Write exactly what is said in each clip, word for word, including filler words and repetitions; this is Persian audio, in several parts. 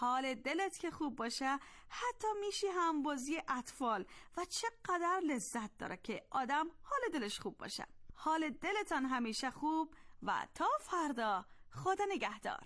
حال دلت که خوب باشه حتی میشی همبازی اطفال و چقدر لذت داره که آدم حال دلش خوب باشه. حال دلتان همیشه خوب و تا فردا، خدا نگهدار.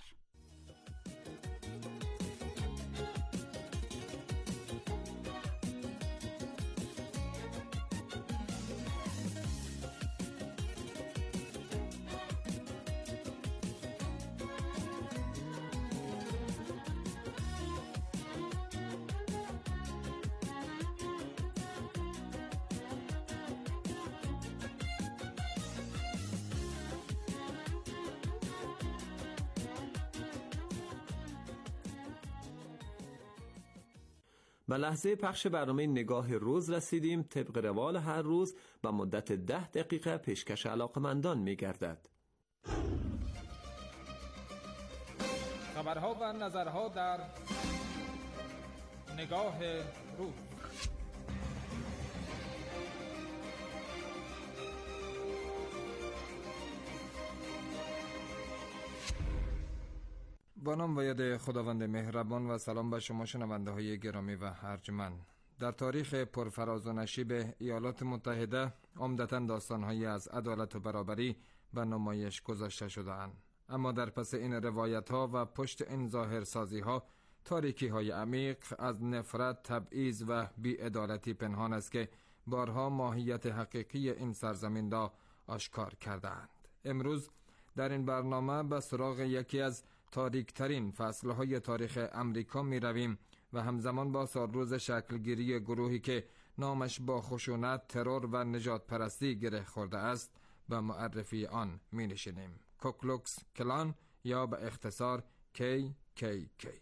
به لحظه پخش برنامه نگاه روز رسیدیم. طبق روال هر روز به مدت ده دقیقه پیشکش علاقمندان می گردد. خبرها و نظرها در نگاه روز. با نام و یاد خداوند مهربان و سلام به شما شنونده های گرامی و ارجمند. در تاریخ پرفراز و نشیب ایالات متحده عمدتاً داستان‌هایی از عدالت و برابری به نمایش گذاشته شده‌اند، اما در پس این روایت‌ها و پشت این ظاهرسازی‌ها تاریکی‌های عمیق از نفرت، تبعیض و بی‌عدالتی پنهان است که بارها ماهیت حقیقی این سرزمین را آشکار کرده‌اند. امروز در این برنامه به سراغ یکی از تاریکترین فصلهای تاریخ امریکا می رویم و همزمان با سالروز شکلگیری گروهی که نامش با خشونت، ترور و نجات پرستی گره خورده است به معرفی آن می نشینیم. کوکلوکس کلان یا به اختصار کی کی کی.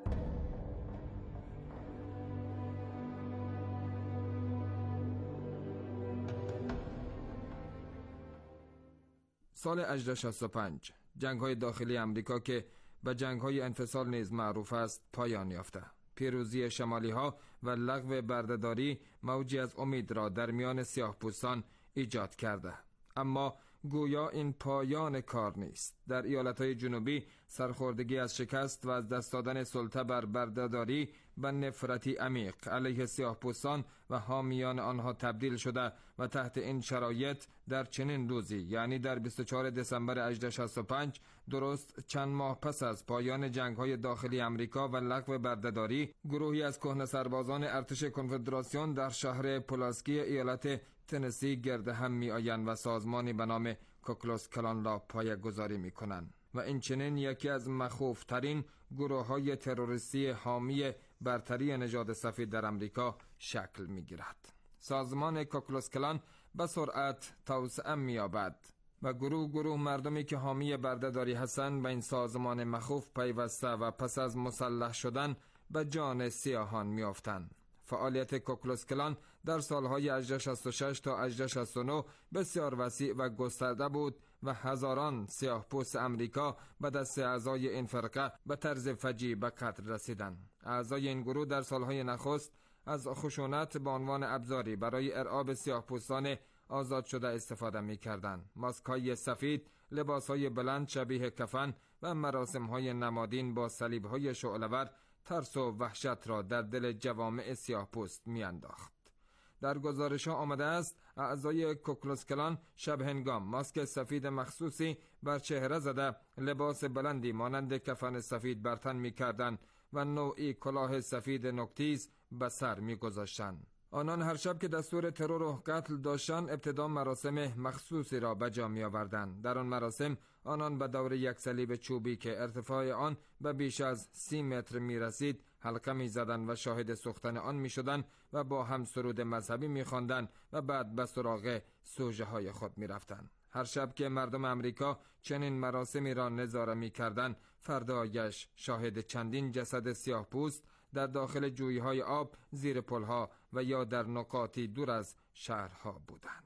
سال هزار و هشتصد و شصت و پنج جنگ‌های داخلی امریکا که به جنگ‌های انفصال نیز معروف است پایان یافته. پیروزی شمالی‌ها و لغو بردهداری موجی از امید را در میان سیاه‌پوستان ایجاد کرده، اما گویا این پایان کار نیست. در ایالت‌های جنوبی سرخوردگی از شکست و از دست دادن سلطه بر بردهداری به نفرتی عمیق علیه سیاه‌پوستان و حامیان آنها تبدیل شده و تحت این شرایط در چنین روزی، یعنی در بیست و چهارم دسامبر هزار و هشتصد و شصت و پنج، درست چند ماه پس از پایان جنگ‌های داخلی امریکا و لغو بردهداری، گروهی از کهنه سربازان ارتش کنفدراسیون در شهر پولاسکی ایالت تنسی گرد هم می آیند و سازمانی به نام کوکلوکس کلان را پایه‌گذاری می کنند و این چنین یکی از مخوفترین گروه‌های تروریستی حامی برتری نژاد سفید در امریکا شکل می گیرد. سازمان کوکلوکس کلان به سرعت توسعه می یابد و گروه گروه مردمی که حامی بردهداری هستند به این سازمان مخوف پیوسته و پس از مسلح شدن به جان سیاهان می افتند. فعالیت کوکلوکس کلان در سالهای هزار و هشتصد و شصت و شش تا هزار و هشتصد و شصت و نه بسیار وسیع و گسترده بود و هزاران سیاه‌پوست امریکا به دست اعضای این فرقه به طرز فجیع به قتل رسیدند. اعضای این گروه در سالهای نخست از خشونت به عنوان ابزاری برای ارعاب سیاه‌پوستان آزاد شده استفاده می کردند. ماسک‌های سفید، لباس‌های بلند شبیه کفن و مراسم‌های نمادین با صلیب‌های شعله‌ور ترس و وحشت را در دل جوامع سیاه‌پوست می‌انداخت. در گزارش‌ها آمده است اعضای کوکلوکس کلان شب هنگام ماسک سفید مخصوصی بر چهره زده، لباس بلندی مانند کفن سفید بر تن می‌کردند و نوعی کلاه سفید نوک‌تیز به سر می‌گذاشتند. آنان هر شب که دستور ترور و قتل داشتند ابتدا مراسم مخصوصی را به جا می آوردند. در آن مراسم آنان به دور یک صلیب چوبی که ارتفاع آن به بیش از سی متر می رسید حلقه می زدند و شاهد سوختن آن می شدند و با هم سرود مذهبی می خواندند و بعد به سراغ سوژه های خود می رفتند. هر شب که مردم امریکا چنین مراسمی را نظاره می کردند، فردایش شاهد چندین جسد سیاه پوست در داخل جویهای آب، زیر پلها و یا در نقاطی دور از شهرها بودند.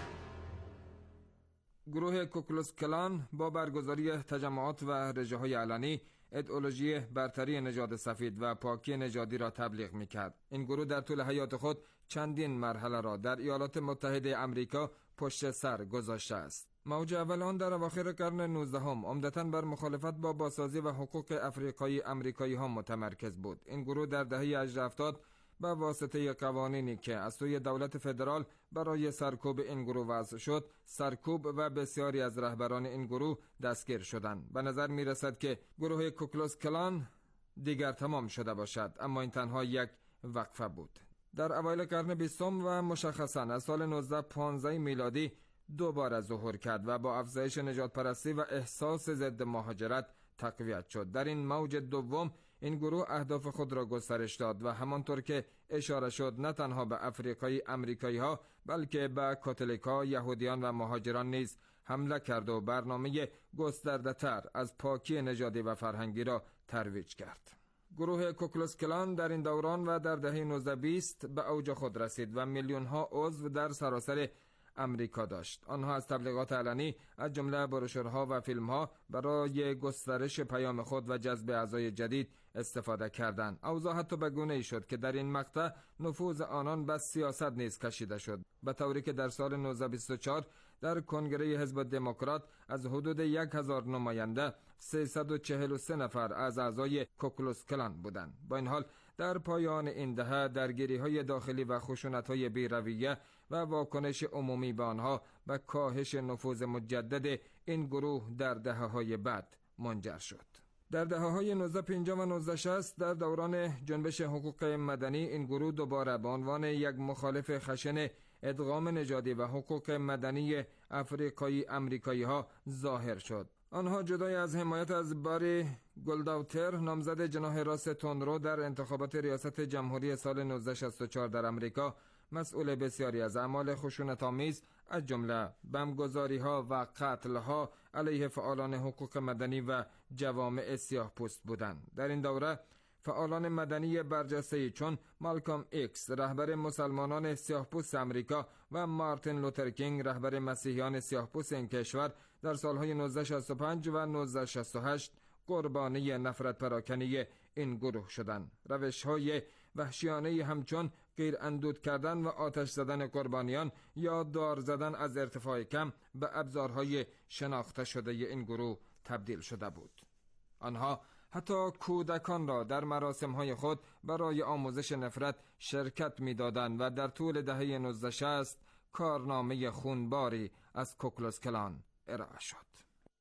گروه کوکلوکس کلان با برگزاری تجمعات و رژه‌های علنی ایدئولوژی برتری نژاد سفید و پاکی نژادی را تبلیغ می‌کرد. این گروه در طول حیات خود چندین مرحله را در ایالات متحده آمریکا پشت سر گذاشته است. موج اول آن در اواخر قرن نوزدهم عمدتاً بر مخالفت با بازسازی و حقوق افریقایی امریکایی ها متمرکز بود. این گروه در دهه هجده هفتاد به واسطه قوانینی که از سوی دولت فدرال برای سرکوب این گروه وضع شد، سرکوب و بسیاری از رهبران این گروه دستگیر شدند. به نظر می رسد که گروه کوکلوس کلان دیگر تمام شده باشد، اما این تنها یک وقفه بود. در اوایل قرن بیستم و مشخصاً از سال نوزده پانزده میلادی دوباره ظهور کرد و با افزایش نژادپرستی و احساس ضد مهاجرت تقویت شد. در این موج دوم این گروه اهداف خود را گسترش داد و همانطور که اشاره شد نه تنها به افریقایی امریکایی ها بلکه به کاتولیکا، یهودیان و مهاجران نیز حمله کرد و برنامه گسترده تر از پاکی نژادی و فرهنگی را ترویج کرد. گروه کوکلوس کلان در این دوران و در دهه نوزده بیست به اوج خود رسید و میلیون ها عضو در سراسر امریکا داشت. آنها از تبلیغات علنی از جمله بروشورها و فیلمها برای گسترش پیام خود و جذب اعضای جدید استفاده کردند. اوضاع حتی به گونه‌ای شد که در این مقطع نفوذ آنان به سیاست نیز کشیده شد، به طوری که در سال نوزده بیست و چهار در کنگره حزب دموکرات از حدود یک هزار نماینده سیصد و چهل و سه نفر از اعضای کوکلوس کلان بودند. با این حال در پایان این دهه درگیری‌های داخلی و خشونت‌های بی‌رویه و واکنش عمومی به آنها به کاهش نفوذ مجدد این گروه در دهه‌های بعد منجر شد. در دهه‌های نوزده پنجاه و نوزده شصت در دوران جنبش حقوق مدنی این گروه دوباره به عنوان یک مخالف خشن ادغام نژادی و حقوق مدنی افریقایی امریکایی ها ظاهر شد. آنها جدای از حمایت از باری گلداوتر نامزد جناح راست تندرو در انتخابات ریاست جمهوری سال نوزده شصت و چهار در امریکا مسئول بسیاری از اعمال خشونت‌آمیز از جمله بمبگذاری‌ها و قتل‌ها علیه فعالان حقوق مدنی و جوامع سیاه‌پوست بودند. در این دوره فعالان مدنی برجسته‌ای چون مالکوم ایکس رهبر مسلمانان سیاه‌پوست امریکا و مارتین لوتر کینگ رهبر مسیحیان سیاه‌پوست این کشور در سالهای نوزده شصت و پنج و نوزده شصت و هشت قربانی نفرت پراکنی این گروه شدند. روش‌های وحشیانه همچون غیر اندود کردن و آتش زدن قربانیان یا دار زدن از ارتفاع کم به ابزارهای شناخته شده این گروه تبدیل شده بود. آنها حتی کودکان را در مراسم‌های خود برای آموزش نفرت شرکت می‌دادند و در طول دهه نوزده شصت کارنامه خونباری از کوکلوس کلان ارائه شد.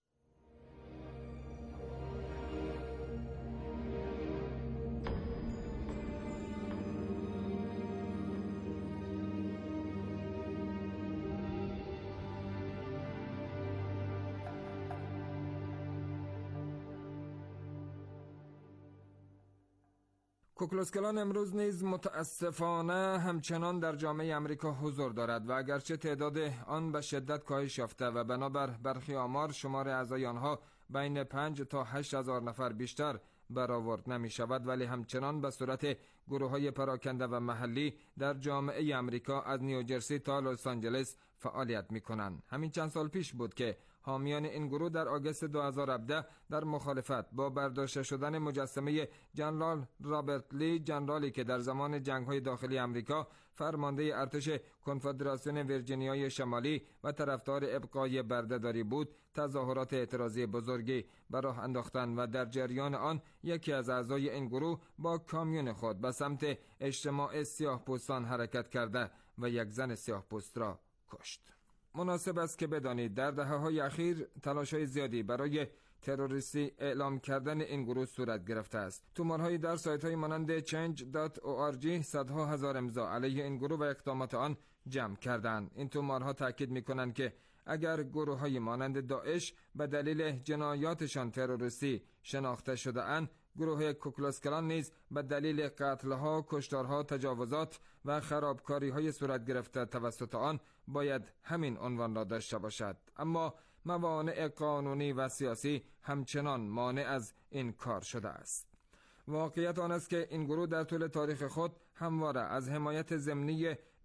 کوکلوس کلان امروز نیز متاسفانه همچنان در جامعه امریکا حضور دارد و اگرچه تعداد آن به شدت کاهش یافته و بنابر برخی آمار شمار اعضای آنها بین پنج تا هشت هزار نفر بیشتر برآورد نمی شود، ولی همچنان به صورت گروه‌های پراکنده و محلی در جامعه امریکا از نیوجرسی تا لس آنجلس فعالیت می کنند. همین چند سال پیش بود که حامیان این گروه در آگوست دو هزار و هفده در مخالفت با برداشته شدن مجسمه جنرال رابرت لی، جنرالی که در زمان جنگ‌های داخلی امریکا فرمانده ارتش کنفدراسیون ویرجینیای شمالی و طرفدار ابقای بردهداری بود، تظاهرات اعتراضی بزرگی به راه انداختند و در جریان آن یکی از اعضای این گروه با کامیون خود به سمت اجتماع سیاه‌پوستان حرکت کرده و یک زن سیاه‌پوست را کشت. مناسب است که بدانید در دهه‌های اخیر تلاش‌های زیادی برای تروریستی اعلام کردن این گروه صورت گرفته است. تومارهایی در سایت‌های مانند چنج دات او آر جی صدها هزار امضا علیه این گروه و اقدامات آن جمع کردند. این تومارها تاکید می‌کنند که اگر گروه‌های مانند داعش به دلیل جنایاتشان تروریستی شناخته شده اند، گروه کوکلوس کلان نیز به دلیل قتل‌ها، کشتارها، تجاوزات و خرابکاری‌های صورت گرفته توسط آن باید همین عنوان را داشته باشد. اما موانع قانونی و سیاسی همچنان مانع از این کار شده است. واقعیت آن است که این گروه در طول تاریخ خود همواره از حمایت ضمنی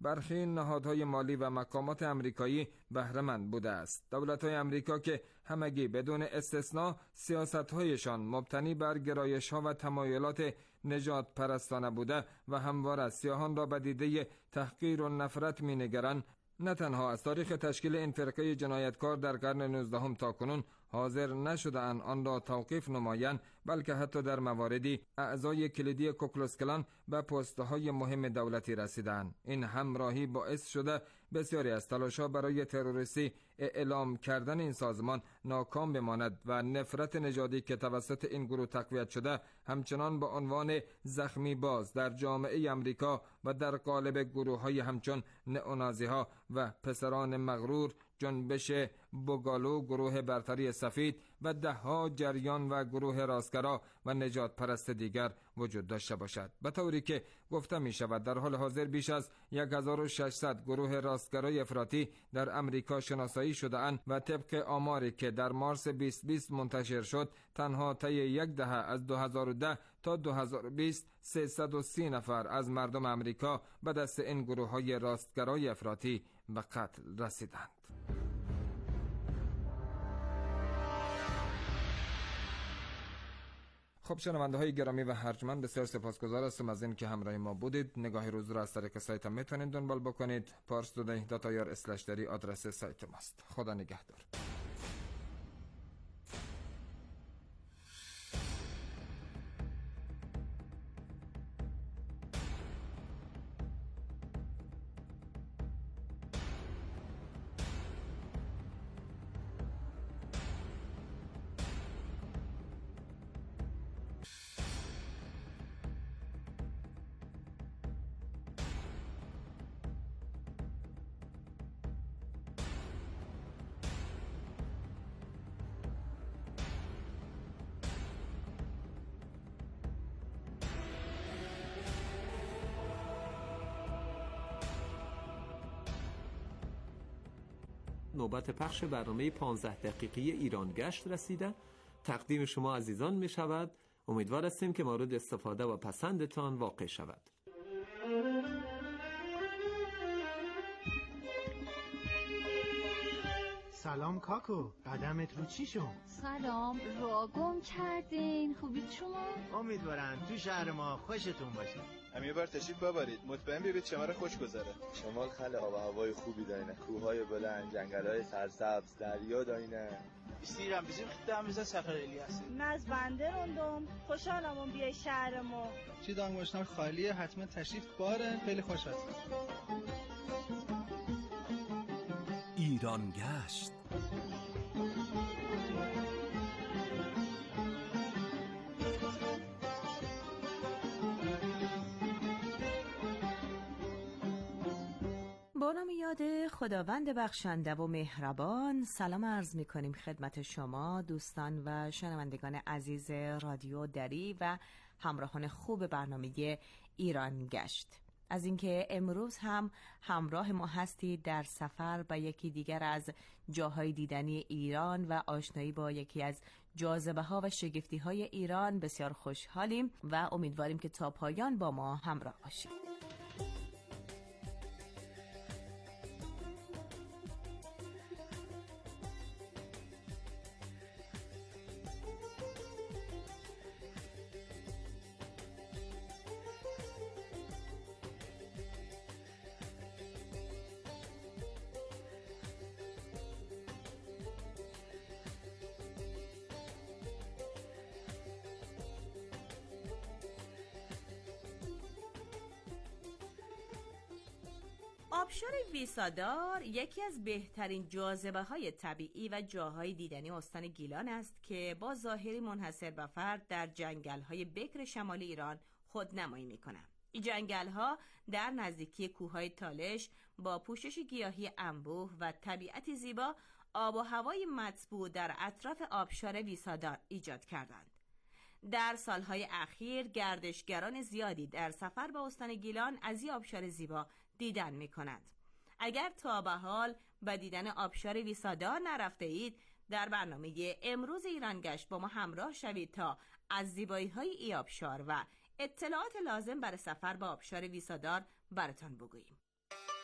برخی نهادهای مالی و مقامات امریکایی بهره مند بوده است. دولت‌های امریکا که همگی بدون استثنا سیاست‌هایشان مبتنی بر گرایش‌ها و تمایلات نجات پرستانه بوده و همواره سیاهان را به دیده تحقیر و نفرت می‌نگرند، نه تنها از تاریخ تشکیل این فرقه جنایتکار در قرن نوزدهم تا کنون حاضر نشده‌اند آن را توقیف نمایند، بلکه حتی در مواردی اعضای کلیدی کوکلوس کلان به پست‌های مهم دولتی رسیدند. این همراهی باعث شده بسیاری از تلاش‌ها برای تروریستی اعلام کردن این سازمان ناکام بماند و نفرت نژادی که توسط این گروه تقویت شده همچنان به عنوان زخمی باز در جامعه امریکا و در قالب گروه‌های همچون نئونازی‌ها و پسران مغرور، جنبش بوگالو، گروه برتری سفید و ده‌ها جریان و گروه راستگرا و نجات پرست دیگر وجود داشته باشد. به طوری که گفته می شود در حال حاضر بیش از هزار و ششصد گروه راستگرای افراطی در امریکا شناسایی شده اند و طبق آماری که در مارس بیست بیست منتشر شد، تنها طی یک دهه از دو هزار و ده تا دو هزار و بیست سیصد و سی نفر از مردم امریکا به دست این گروه‌های راستگرای افراطی به قتل رسیدند. خب شنونده های گرامی و ارجمند، بسیار سپاسگزار هستم از این که همراه ما بودید. نگاهی روز را از طریق سایت هم میتونید دنبال بکنید. پارس دودی دات آی آر اسلش دری آدرس سایت ماست. خدا نگهدار. نوبت پخش برنامه پانزده دقیقه ایران گشت رسیده. تقدیم شما عزیزان می شود. امیدوار هستیم که مورد استفاده و پسندتان واقع شود. سلام کاکو، قدمت رو چی شد؟ سلام، را گم کردین. خوبید شما؟ امیدوارم تو شهر ما خوشتون باشه. هم یه بار تشریف ببرید، مطمئن ببینید شمال خوش گذره. شمال خیلی آب و هوای خوبی دارینه، کوههای بلند، جنگل‌های سرسبز، دریا دارینه. استیرم bizim خدامıza سفر الیاسی. ناز بنده روندم، خوشحالم اون بیای شهر ما. چی دانگوشتار خالیه، حتما تشریف باره، خیلی خوش هست. ایران گشت. با نام یاد خداوند بخشنده و مهربان، سلام عرض می کنیم خدمت شما دوستان و شنوندگان عزیز رادیو دری و همراهان خوب برنامه ایران گشت. از اینکه امروز هم همراه ما هستید در سفر به یکی دیگر از جاهای دیدنی ایران و آشنایی با یکی از جاذبه ها و شگفتی های ایران بسیار خوشحالیم و امیدواریم که تا پایان با ما همراه باشید. آبشار ویسادار یکی از بهترین جاذبه های طبیعی و جاهای دیدنی استان گیلان است که با ظاهری منحصر به فرد در جنگل های بکر شمال ایران خودنمایی می کنند. این جنگل ها در نزدیکی کوههای تالش با پوشش گیاهی انبوه و طبیعتی زیبا آب و هوای مطبوع در اطراف آبشار ویسادار ایجاد کردند. در سالهای اخیر گردشگران زیادی در سفر به استان گیلان از این آبشار زیبا دیدن می کند. اگر تا به حال به دیدن آبشار ویسادار نرفته اید، در برنامه امروز ایران گشت با ما همراه شوید تا از زیبایی های ای آبشار و اطلاعات لازم برای سفر به آبشار ویسادار براتان بگوییم.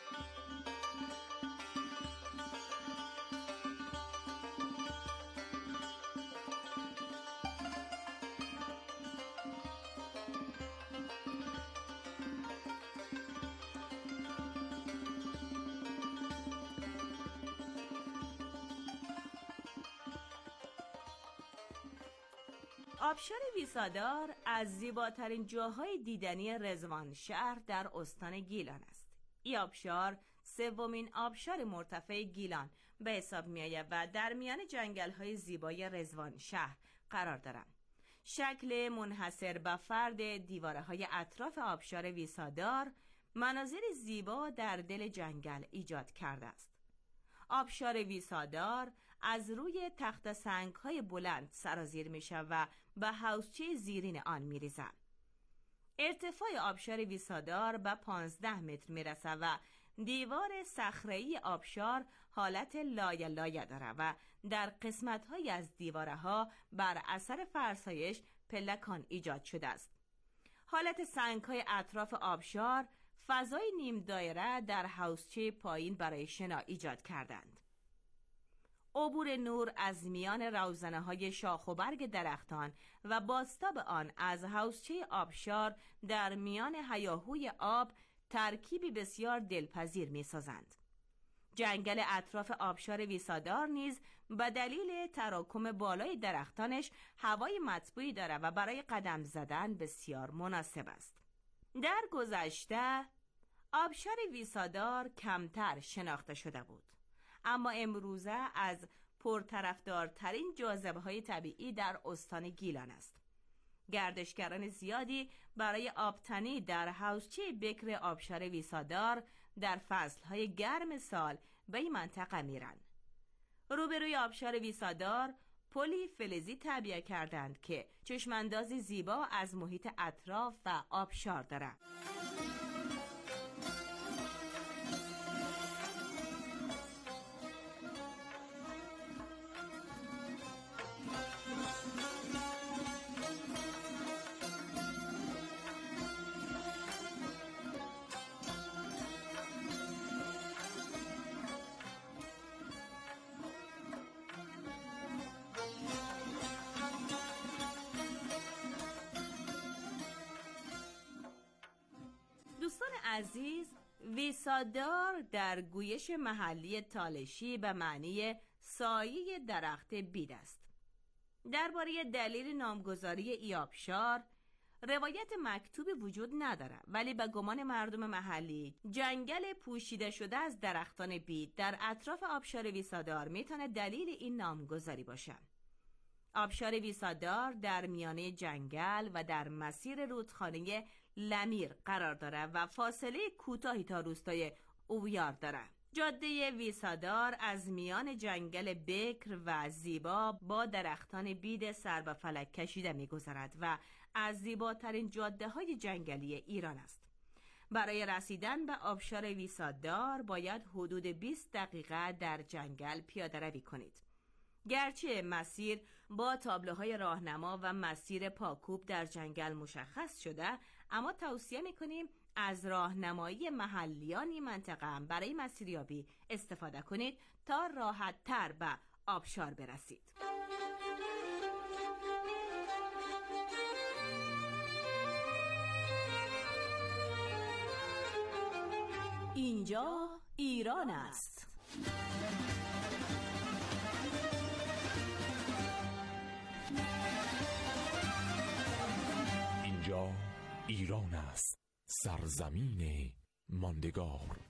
آبشار ویسادار از زیباترین جاهای دیدنی رضوان شهر در استان گیلان است. این آبشار سومین آبشار مرتفع گیلان به حساب می آید و در میان جنگل‌های زیبای رضوان شهر قرار دارد. شکل منحصر به فرد دیواره‌های اطراف آبشار ویسادار مناظری زیبا در دل جنگل ایجاد کرده است. آبشار ویسادار از روی تخت سنگ‌های بلند سرازیر می‌شود و به حوضچه زیرین آن می‌ریزد. ارتفاع آبشار ویسادار به پانزده متر می‌رسد و دیوار صخره‌ای آبشار حالت لایه لایه دارد و در قسمت‌های از دیوارها بر اثر فرسایش پلکان ایجاد شده است. حالت سنگ‌های اطراف آبشار فضای نیم دایره در حوضچه پایین برای شنا ایجاد کردند. عبور نور از میان روزنه‌های شاخ و برگ درختان و بازتاب آن از حوضچه آبشار در میان هیاهوی آب ترکیبی بسیار دلپذیر می‌سازند. جنگل اطراف آبشار ویسادار نیز به دلیل تراکم بالای درختانش هوای مطبوعی دارد و برای قدم زدن بسیار مناسب است. در گذشته آبشار ویسادار کمتر شناخته شده بود، اما امروزه از پرطرفدارترین جاذبه‌های طبیعی در استان گیلان است. گردشگران زیادی برای آبتنی در حوضچه بکر آبشار ویسادار در فصلهای گرم سال به این منطقه میرن. روبروی آبشار ویسادار پلی فلزی تعبیه کردند که چشماندازی زیبا از محیط اطراف و آبشار دارند. دوستان عزیز، ویسادار در گویش محلی تالشی به معنی سایه درخت بید است. درباره دلیل نامگذاری ای آبشار روایت مکتوبی وجود ندارد، ولی به گمان مردم محلی جنگل پوشیده شده از درختان بید در اطراف آبشار ویسادار میتونه دلیل این نامگذاری باشه. آبشار ویسادار در میانه جنگل و در مسیر رودخانه لمیر قرار دارد و فاصله کوتاهی تا روستای اویار دارد. جاده ویسادار از میان جنگل بکر و زیبا با درختان بید سر به فلک کشیده می‌گذرد و از زیباترین جاده‌های جنگلی ایران است. برای رسیدن به آبشار ویسادار باید حدود بیست دقیقه در جنگل پیاده روی کنید. گرچه مسیر با تابلوهای راهنما و مسیر پاکوب در جنگل مشخص شده، اما توصیه می‌کنیم از راهنمایی محلیان منطقه برای مسیریابی استفاده کنید تا راحت‌تر به آبشار برسید. اینجا ایران است. اینجا ایران است، سرزمین ماندگار.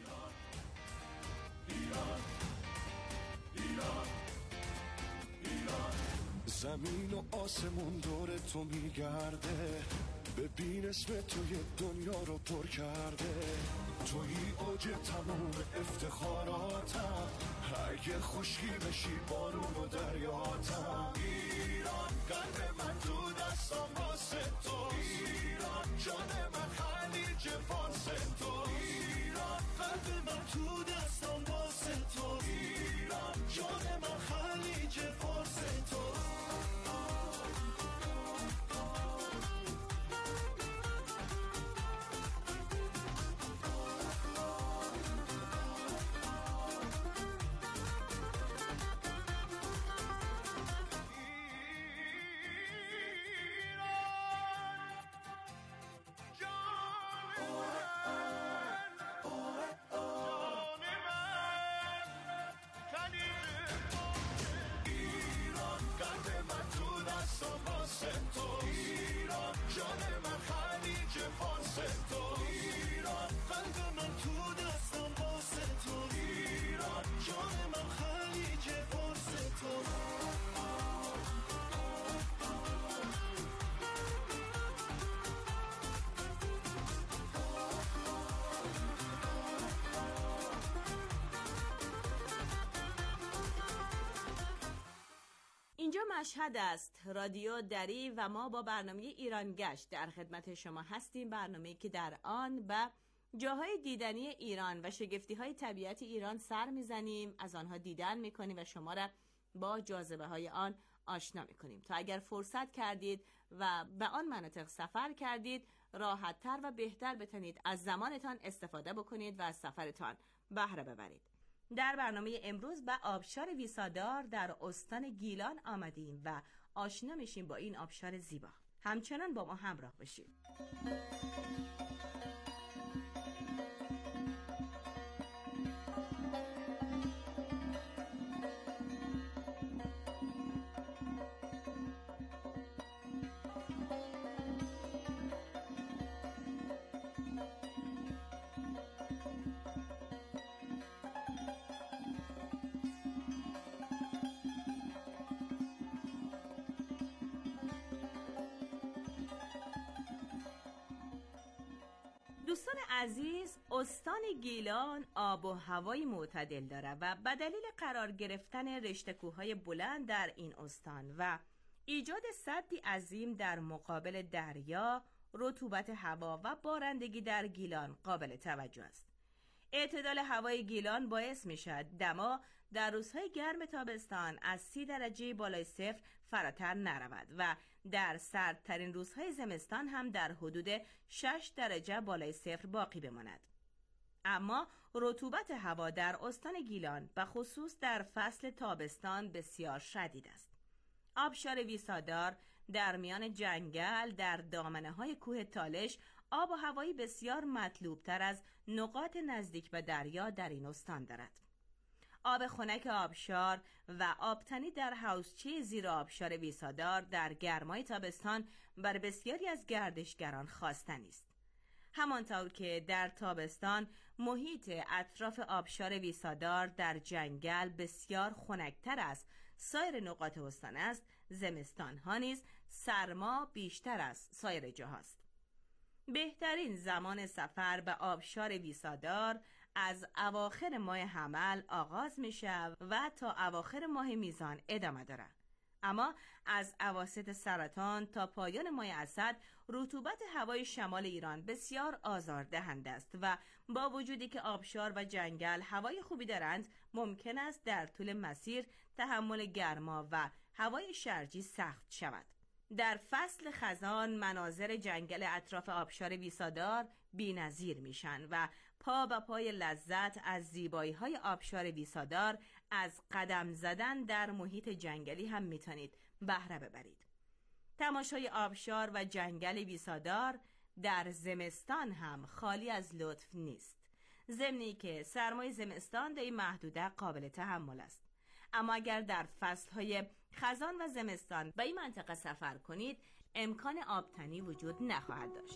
ایران، ایران، ایران. زمین و آسمون دور تو میگرده، ببین اسم توی دنیا رو پر کرده. توی اوج تموم افتخاراتم، اگه خشکی بشی بارون و دریاتم. ایران قلب من تو دستم واسه تو، ایران جان من خلیج فارس تو، ایران قلب من تو دستم واسه تو، ایران جان من خلیج فارس تو. جان من خلیج فارس تو ایران، قلب من تو دستم واسه تو ایران، جان من خلیج فارس تو. اینجا مشهد است، رادیو دری و ما با برنامه ایران گشت در خدمت شما هستیم. برنامه‌ای که در آن به جاهای دیدنی ایران و شگفتی‌های طبیعت ایران سر میزنیم، از آنها دیدن میکنیم و شما را با جاذبه‌های آن آشنا میکنیم تا اگر فرصت کردید و به آن مناطق سفر کردید راحت‌تر و بهتر بتونید از زمانتان استفاده بکنید و از سفرتان بهره ببرید. در برنامه امروز به آبشار ویسادار در استان گیلان آمدیم و آشنا میشیم با این آبشار زیبا. همچنان با ما همراه باشید. دوستان عزیز، استان گیلان آب و هوای معتدل دارد و به دلیل قرار گرفتن رشته کوههای بلند در این استان و ایجاد سدی عظیم در مقابل دریا، رطوبت هوا و بارندگی در گیلان قابل توجه است. اعتدال هوای گیلان باعث می شود دما در روزهای گرم تابستان از سی درجه بالای صفر فراتر نرود و در سردترین روزهای زمستان هم در حدود شش درجه بالای صفر باقی بماند. اما رطوبت هوا در استان گیلان به خصوص در فصل تابستان بسیار شدید است. آبشار ویسادار در میان جنگل در دامنه‌های کوه تالش آب و هوایی بسیار مطلوب تر از نقاط نزدیک به دریا در این استان دارد. آب خنک آبشار و آبتنی در حوضچه زیر آبشار ویسادار در گرمای تابستان بر بسیاری از گردشگران خواستنی است. همانطور که در تابستان محیط اطراف آبشار ویسادار در جنگل بسیار خنکتر از سایر نقاط استان است، زمستان ها نیز سرما بیشتر از سایر جاهاست. بهترین زمان سفر به آبشار ویسادار از اواخر ماه حمل آغاز می شود و تا اواخر ماه میزان ادامه دارد. اما از اواسط سرطان تا پایان ماه اسد رطوبت هوای شمال ایران بسیار آزاردهنده است و با وجودی که آبشار و جنگل هوای خوبی دارند، ممکن است در طول مسیر تحمل گرما و هوای شرجی سخت شود. در فصل خزان مناظر جنگل اطراف آبشار ویسادار بی‌نظیر میشن و پا به پای لذت از زیبایی‌های آبشار ویسادار از قدم زدن در محیط جنگلی هم میتونید بهره ببرید. تماشای آبشار و جنگل ویسادار در زمستان هم خالی از لطف نیست، ضمنی که سرمای زمستان در این محدوده قابل تحمل است. اما اگر در فصل‌های خزان و زمستان به این منطقه سفر کنید، امکان آبتنی وجود نخواهد داشت.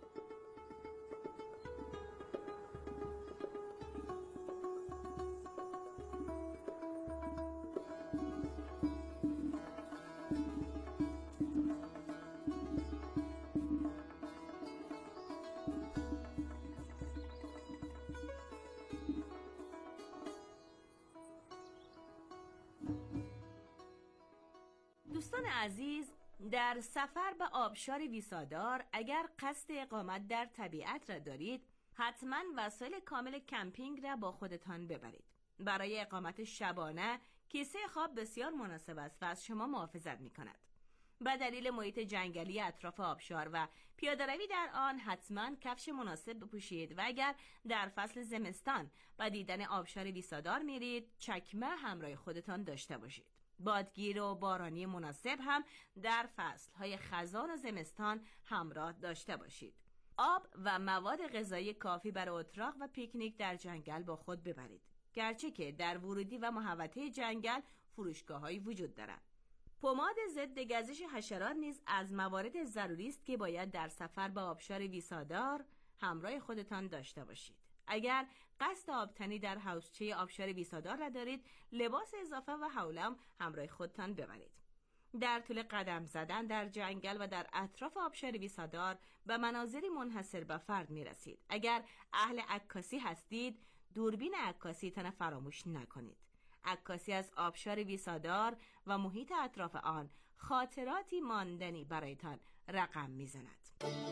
دوستان عزیز، در سفر به آبشار ویسادار اگر قصد اقامت در طبیعت را دارید، حتما وسایل کامل کمپینگ را با خودتان ببرید. برای اقامت شبانه کیسه خواب بسیار مناسب است و از شما محافظت می کند. به دلیل محیط جنگلی اطراف آبشار و پیاده‌روی در آن حتما کفش مناسب بپوشید و اگر در فصل زمستان به دیدن آبشار ویسادار میرید، چکمه همراه خودتان داشته باشید. بادگیر و بارانی مناسب هم در فصل‌های خزان و زمستان همراه داشته باشید. آب و مواد غذایی کافی برای اتراق و پیکنیک در جنگل با خود ببرید. گرچه که در ورودی و محوطه جنگل فروشگاه‌هایی وجود دارند. پماد ضد گزش حشرات نیز از موارد ضروری است که باید در سفر به آبشار ویسادار همراه خودتان داشته باشید. اگر قصد آبتنی در حوضچه آبشار ویسادار را دارید، لباس اضافه و حولم همراه خودتان ببرید. در طول قدم زدن در جنگل و در اطراف آبشار ویسادار به مناظری منحصر به فرد می رسید. اگر اهل عکاسی هستید، دوربین عکاسیتان فراموش نکنید. عکاسی از آبشار ویسادار و محیط اطراف آن خاطراتی ماندنی برایتان رقم می زند.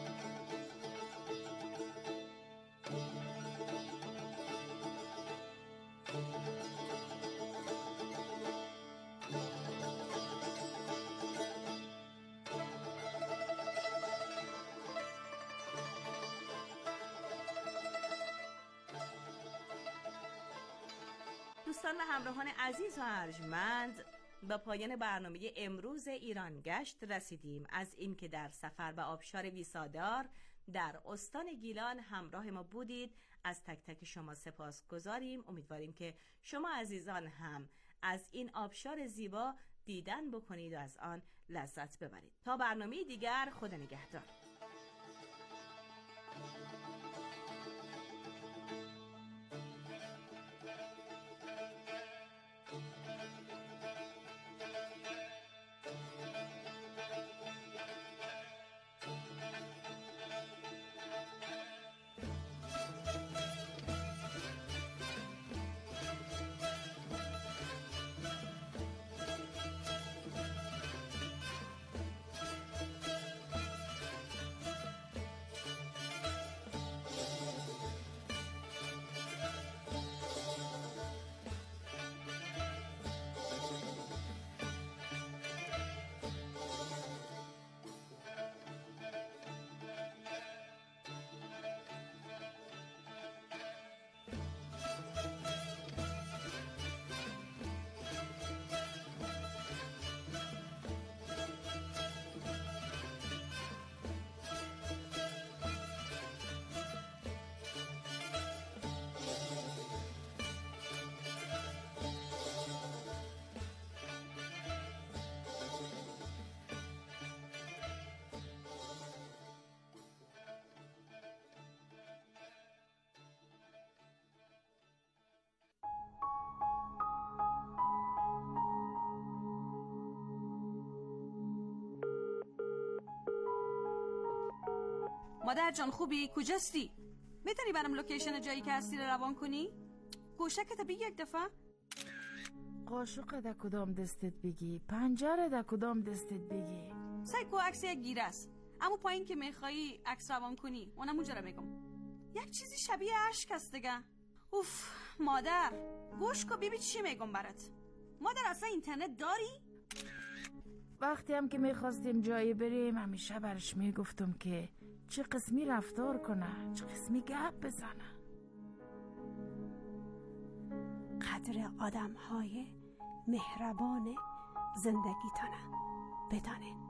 دوستان و همراهان عزیز و ارجمند، به پایان برنامه امروز ایران گشت رسیدیم. از اینکه در سفر به آبشار ویسادار در استان گیلان همراه ما بودید از تک تک شما سپاسگزاریم. امیدواریم که شما عزیزان هم از این آبشار زیبا دیدن بکنید و از آن لذت ببرید. تا برنامه دیگر، خدا نگهدار. مادر جان خوبی؟ کجاستی؟ میتونی برام لوکیشن جایی که هستی رو روان کنی؟ گوشکت بگی یک دفعه؟ قاشق در کدام دستت بگی؟ پنجره در کدام دستت بگی؟ سایکو عکس یک گیره است، اما پایین که میخوایی عکس روان کنی اونم اونجا رو میگم. یک چیزی شبیه اشک است دیگه. اوف مادر گوش کن ببین چی میگم برات. مادر اصلا اینترنت داری؟ وقتی هم که میخواستیم جایی بریم همیشه برش میگفتم که چه قسمی رفتار کنه، چه قسمی گپ بزنه. قدر آدم های مهربان زندگیتانه بدانین.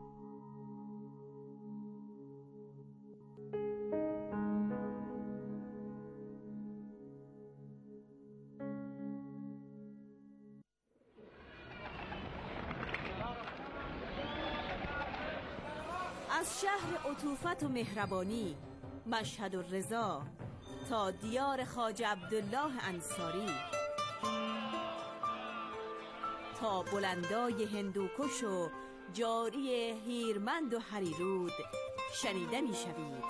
از شهر عطوفت و مهربانی مشهد و رضا تا دیار خواجه عبدالله انصاری، تا بلندای هندوکش و جاری هیرمند و هریرود شنیده می شوید.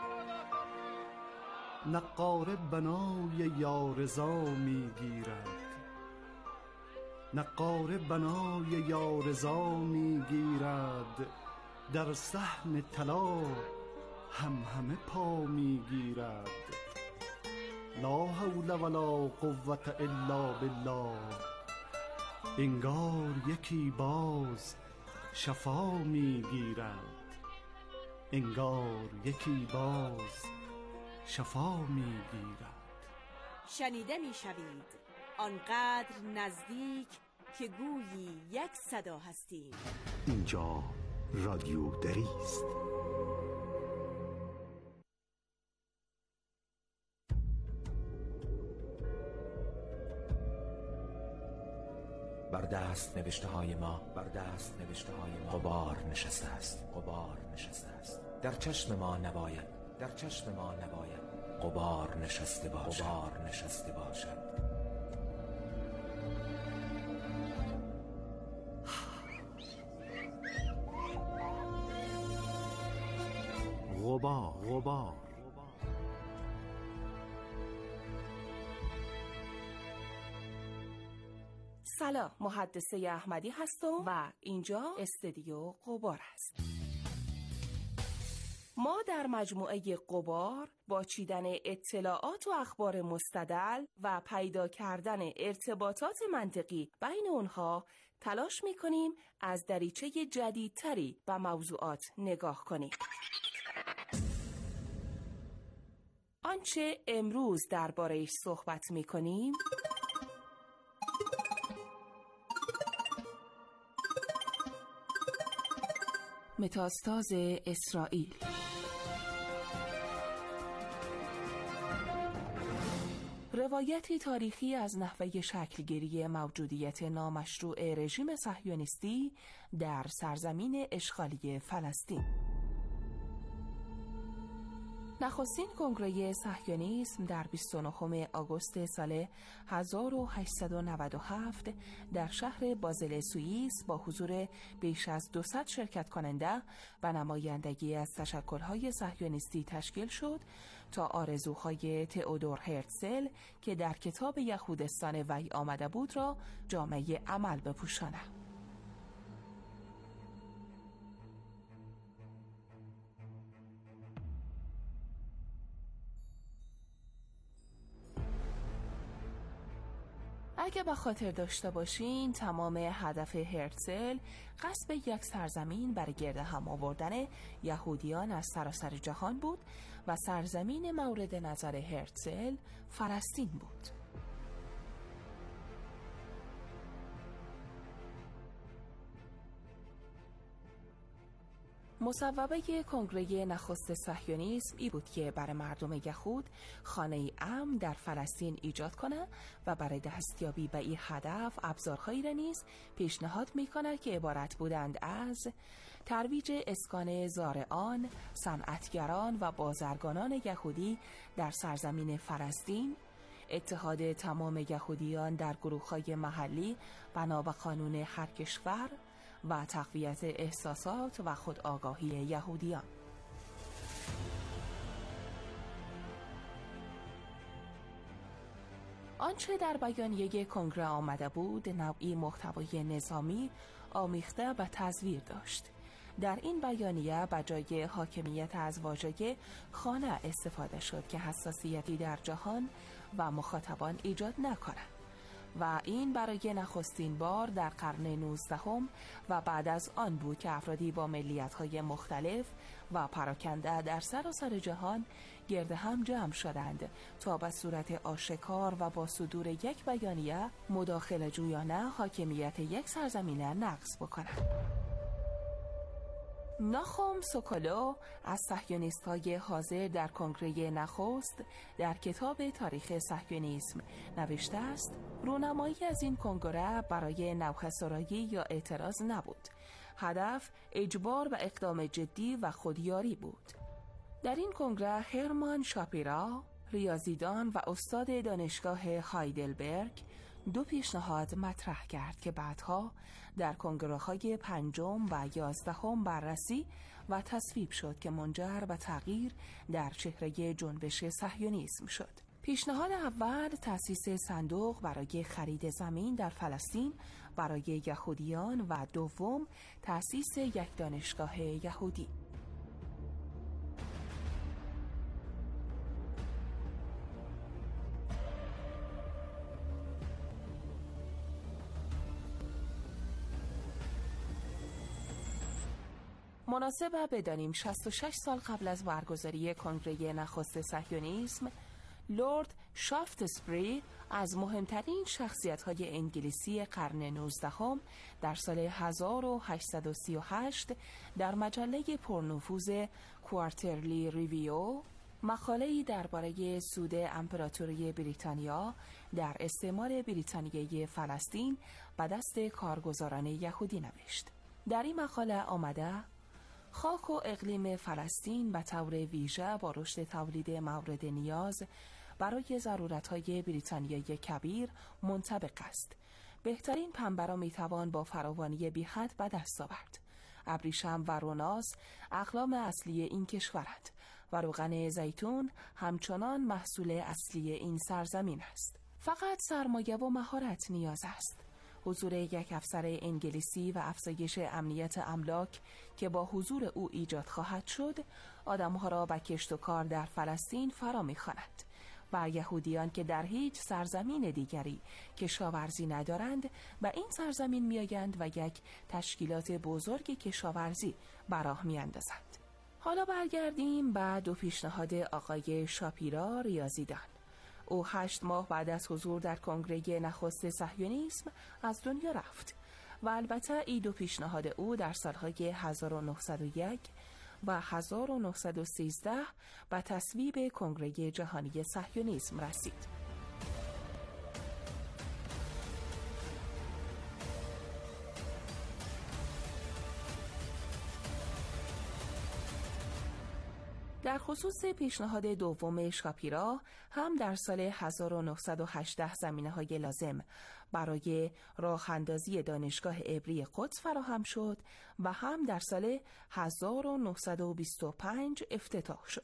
نقاره بنای یارضا می گیرد، نقاره بنای یارضا می گیرد، در صحن طلا هم همه پا می گیرد. لا حول ولا قوة الا بالله، انگار یکی باز شفا می گیرد، انگار یکی باز شفا می گیرد. شنیده می شوید آنقدر نزدیک که گویی یک صدا هستیم. اینجا رادیو دری است. بر دست نوشته های ما بر دست نوشته های ما غبار نشسته است غبار نشسته است در چشم ما نباید در چشم ما نباید غبار نشسته باشد غبار نشسته باشد غبار غبار سلام، محدثه احمدی هستم و اینجا استودیو غبار است. ما در مجموعه غبار با چیدن اطلاعات و اخبار مستدل و پیدا کردن ارتباطات منطقی بین اونها تلاش می‌کنیم از دریچه جدیدتری به موضوعات نگاه کنیم. آنچه امروز درباره‌اش صحبت می‌کنیم متاستاز اسرائیل. روایتی تاریخی از نحوه شکلگیری موجودیت نامشروع رژیم صهیونیستی در سرزمین اشغالی فلسطین. نخستین کنگره صهیونیسم در بیست و نهم آگوست سال هزار و هشتصد و نود و هفت در شهر بازل سوئیس با حضور بیش از دویست شرکت کننده و نمایندگی از تشکل‌های صهیونیستی تشکیل شد تا آرزوهای تئودور هرتزل که در کتاب یهودستان وحی آمده بود را جامه عمل بپوشاند. اگه به خاطر داشته باشین تمام هدف هرتزل قصد یک سرزمین برای گرد هم آوردن یهودیان از سراسر جهان بود و سرزمین مورد نظر هرتزل فلسطین بود. مصوبه کنگره نخست صهیونیسم ای بود که برای مردم یهود خانه امن در فلسطین ایجاد کنه و برای دستیابی به این هدف ابزارهایی را نیز پیشنهاد میکنه که عبارت بودند از ترویج اسکان زارعان، صنعتگران و بازرگانان یهودی در سرزمین فلسطین، اتحاد تمام یهودیان در گروه‌های محلی بنا به قانون هر کشور و تقویت احساسات و خودآگاهی یهودیان. آنچه در بیانیه کنگره آمده بود نوعی محتوای نظامی آمیخته و تزویر داشت. در این بیانیه بجای حاکمیت از واژه خانه استفاده شد که حساسیتی در جهان و مخاطبان ایجاد نکند و این برای نخستین بار در قرن نوزدهم و بعد از آن بود که افرادی با ملیت‌های مختلف و پراکنده در سراسر جهان گرد هم جمع شدند تا به صورت آشکار و با صدور یک بیانیه مداخله جویانه حاکمیت یک سرزمین نقض بکنند. ناخوم سوکولو از صهیونیست‌های حاضر در کنگره نخست در کتاب تاریخ صهیونیسم نوشته است رونمایی از این کنگره برای نوحه‌سرایی یا اعتراض نبود. هدف اجبار به اقدام جدی و خودیاری بود. در این کنگره هرمان شاپیرا، ریاضیدان و استاد دانشگاه هایدلبرگ دو پیشنهاد مطرح کرد که بعدها در کنگره‌های پنجم و یازدهم بررسی و تصویب شد که منجر به تغییر در چهره جنبش صهیونیسم شد. پیشنهاد اول تأسیس صندوق برای خرید زمین در فلسطین برای یهودیان و دوم تأسیس یک دانشگاه یهودی. مناسب بدانیم شصت و شش سال قبل از برگزاری کنگره نخست صهیونیسم لورد شافتسبری از مهمترین شخصیت‌های انگلیسی قرن نوزدهم در سال هزار و هشتصد و سی و هشت در مجله پرنفوذ کوارترلی ریویو مقاله‌ای درباره سود امپراتوری بریتانیا در استعمار بریتانیایی فلسطین به دست کارگزاران یهودی نوشت. در این مقاله آمده خاک و اقلیم فلسطین به طور ویژه با رشد تولید مورد نیاز برای ضرورت‌های بریتانیای کبیر منطبق است. بهترین پنبه را میتوان با فراوانی بی‌حد به دست آورد. ابریشم و روناس اقلام اصلی این کشورند و روغن زیتون همچنان محصول اصلی این سرزمین است. فقط سرمایه و مهارت نیاز است. حضور یک افسر انگلیسی و افزایش امنیت املاک که با حضور او ایجاد خواهد شد، آدمها را به کشت و کار در فلسطین فرا می‌خواند و یهودیان که در هیچ سرزمین دیگری کشاورزی ندارند به این سرزمین میآیند و یک تشکیلات بزرگ کشاورزی به راه میاندازند. حالا برگردیم به دو پیشنهاد آقای شاپیرا ریاضیدان. او هشت ماه بعد از حضور در کنگره نخست صهیونیسم از دنیا رفت و البته این دو پیشنهاد او در سالهای هزار و نهصد و یک و هزار و نهصد و سیزده به تصویب کنگره جهانی صهیونیسم رسید. در خصوص پیشنهاد دوم شاپیرا هم در سال هزار و نهصد و هجده زمینه‌های لازم برای راه اندازی دانشگاه عبری قدس فراهم شد و هم در سال هزار و نهصد و بیست و پنج افتتاح شد.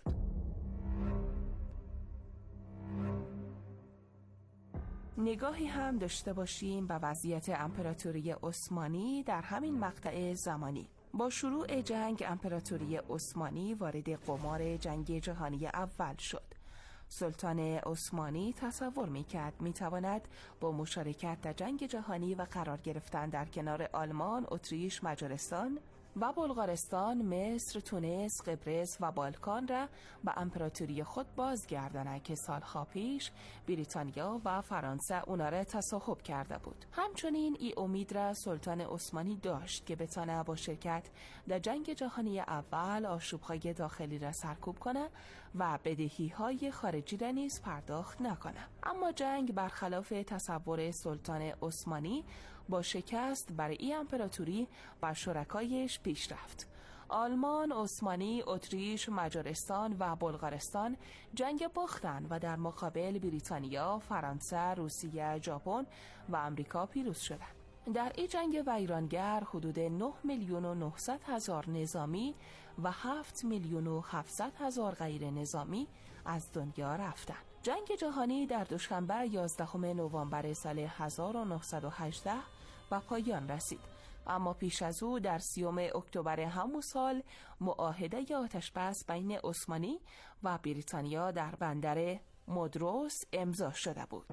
نگاهی هم داشته باشیم به وضعیت امپراتوری عثمانی در همین مقطع زمانی. با شروع جنگ امپراتوری عثمانی وارد قمار جنگ جهانی اول شد. سلطان عثمانی تصور می‌کرد می‌تواند با مشارکت در جنگ جهانی و قرار گرفتن در کنار آلمان، اتریش، مجارستان و بلغارستان، مصر، تونس، قبرس و بالکان را به امپراتوری خود بازگرداند که سالها پیش بریتانیا و فرانسه اونا را تصاحب کرده بود. همچنین این امید را سلطان عثمانی داشت که بتانه با شرکت در جنگ جهانی اول آشوب‌های داخلی را سرکوب کنه و بدهی‌های خارجی را نیز پرداخت نکنه. اما جنگ برخلاف تصور سلطان عثمانی با شکست برای این امپراتوری و شرکایش پیش رفت. آلمان، عثمانی، اتریش، مجارستان و بلغارستان جنگ باختند و در مقابل بریتانیا، فرانسه، روسیه، ژاپن و آمریکا پیروز شدند. در این جنگ ویرانگر حدود نه میلیون و نهصد هزار نظامی و هفت میلیون و هفتصد هزار غیر نظامی از دنیا رفتند. جنگ جهانی در دوشنبه یازدهم نوامبر سال هزار و نهصد و هجده به پایان رسید، اما پیش از او در سیوم اکتبر همون سال معاهده آتشبس بین عثمانی و بریتانیا در بندر مودروس امضا شده بود.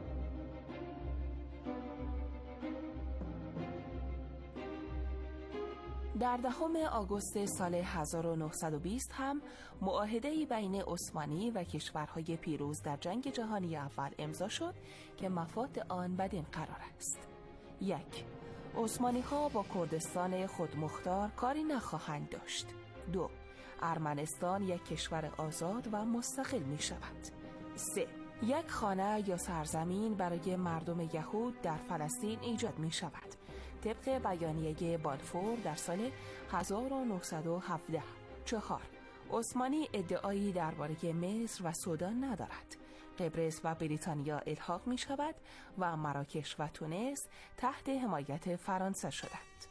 در دهم آگوست سال هزار و نهصد و بیست هم معاهده‌ای بین عثمانی و کشورهای پیروز در جنگ جهانی اول امضا شد که مفاد آن بدین قرار است: یک، عثمانی ها با کردستان خودمختار کاری نخواهند داشت. دو، ارمنستان یک کشور آزاد و مستقل می شود. سه، یک خانه یا سرزمین برای مردم یهود در فلسطین ایجاد می شود طبق بیانیه بالفور در سال هزار و نهصد و هفده. چهار، عثمانی ادعایی درباره مصر و سودان ندارد. قبرس و بریتانیا الحاق می شود و مراکش و تونس تحت حمایت فرانسه شدند.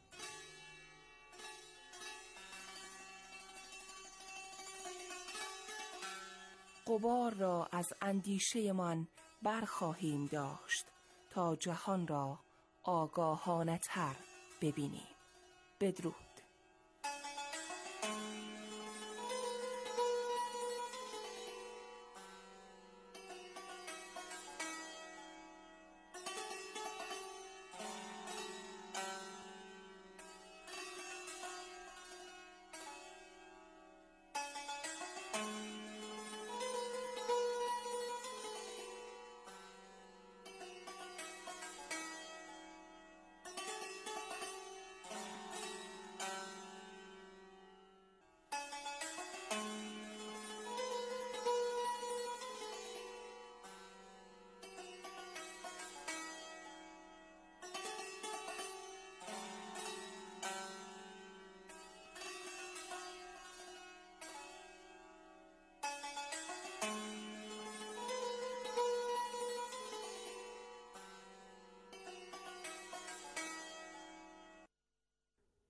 غبار را از اندیشه من برخواهیم داشت تا جهان را آگاهانه تر ببینیم. بدرود.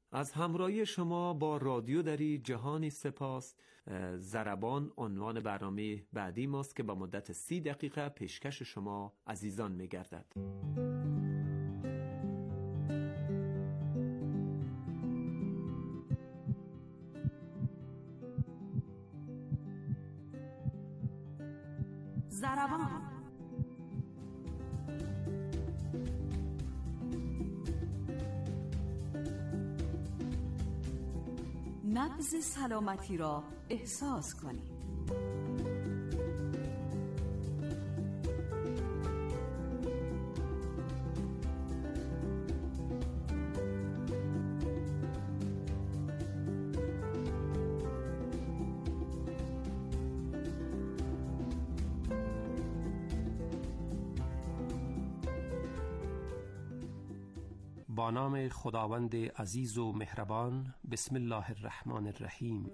از همراهی شما با رادیو دری جهانی سپاس. ضربان عنوان برنامه بعدی ماست که با مدت سی دقیقه پیشکش شما عزیزان می‌گردد. ضربان نبض سلامتی را احساس کنید. با نام خداوند عزیز و مهربان. بسم الله الرحمن الرحیم.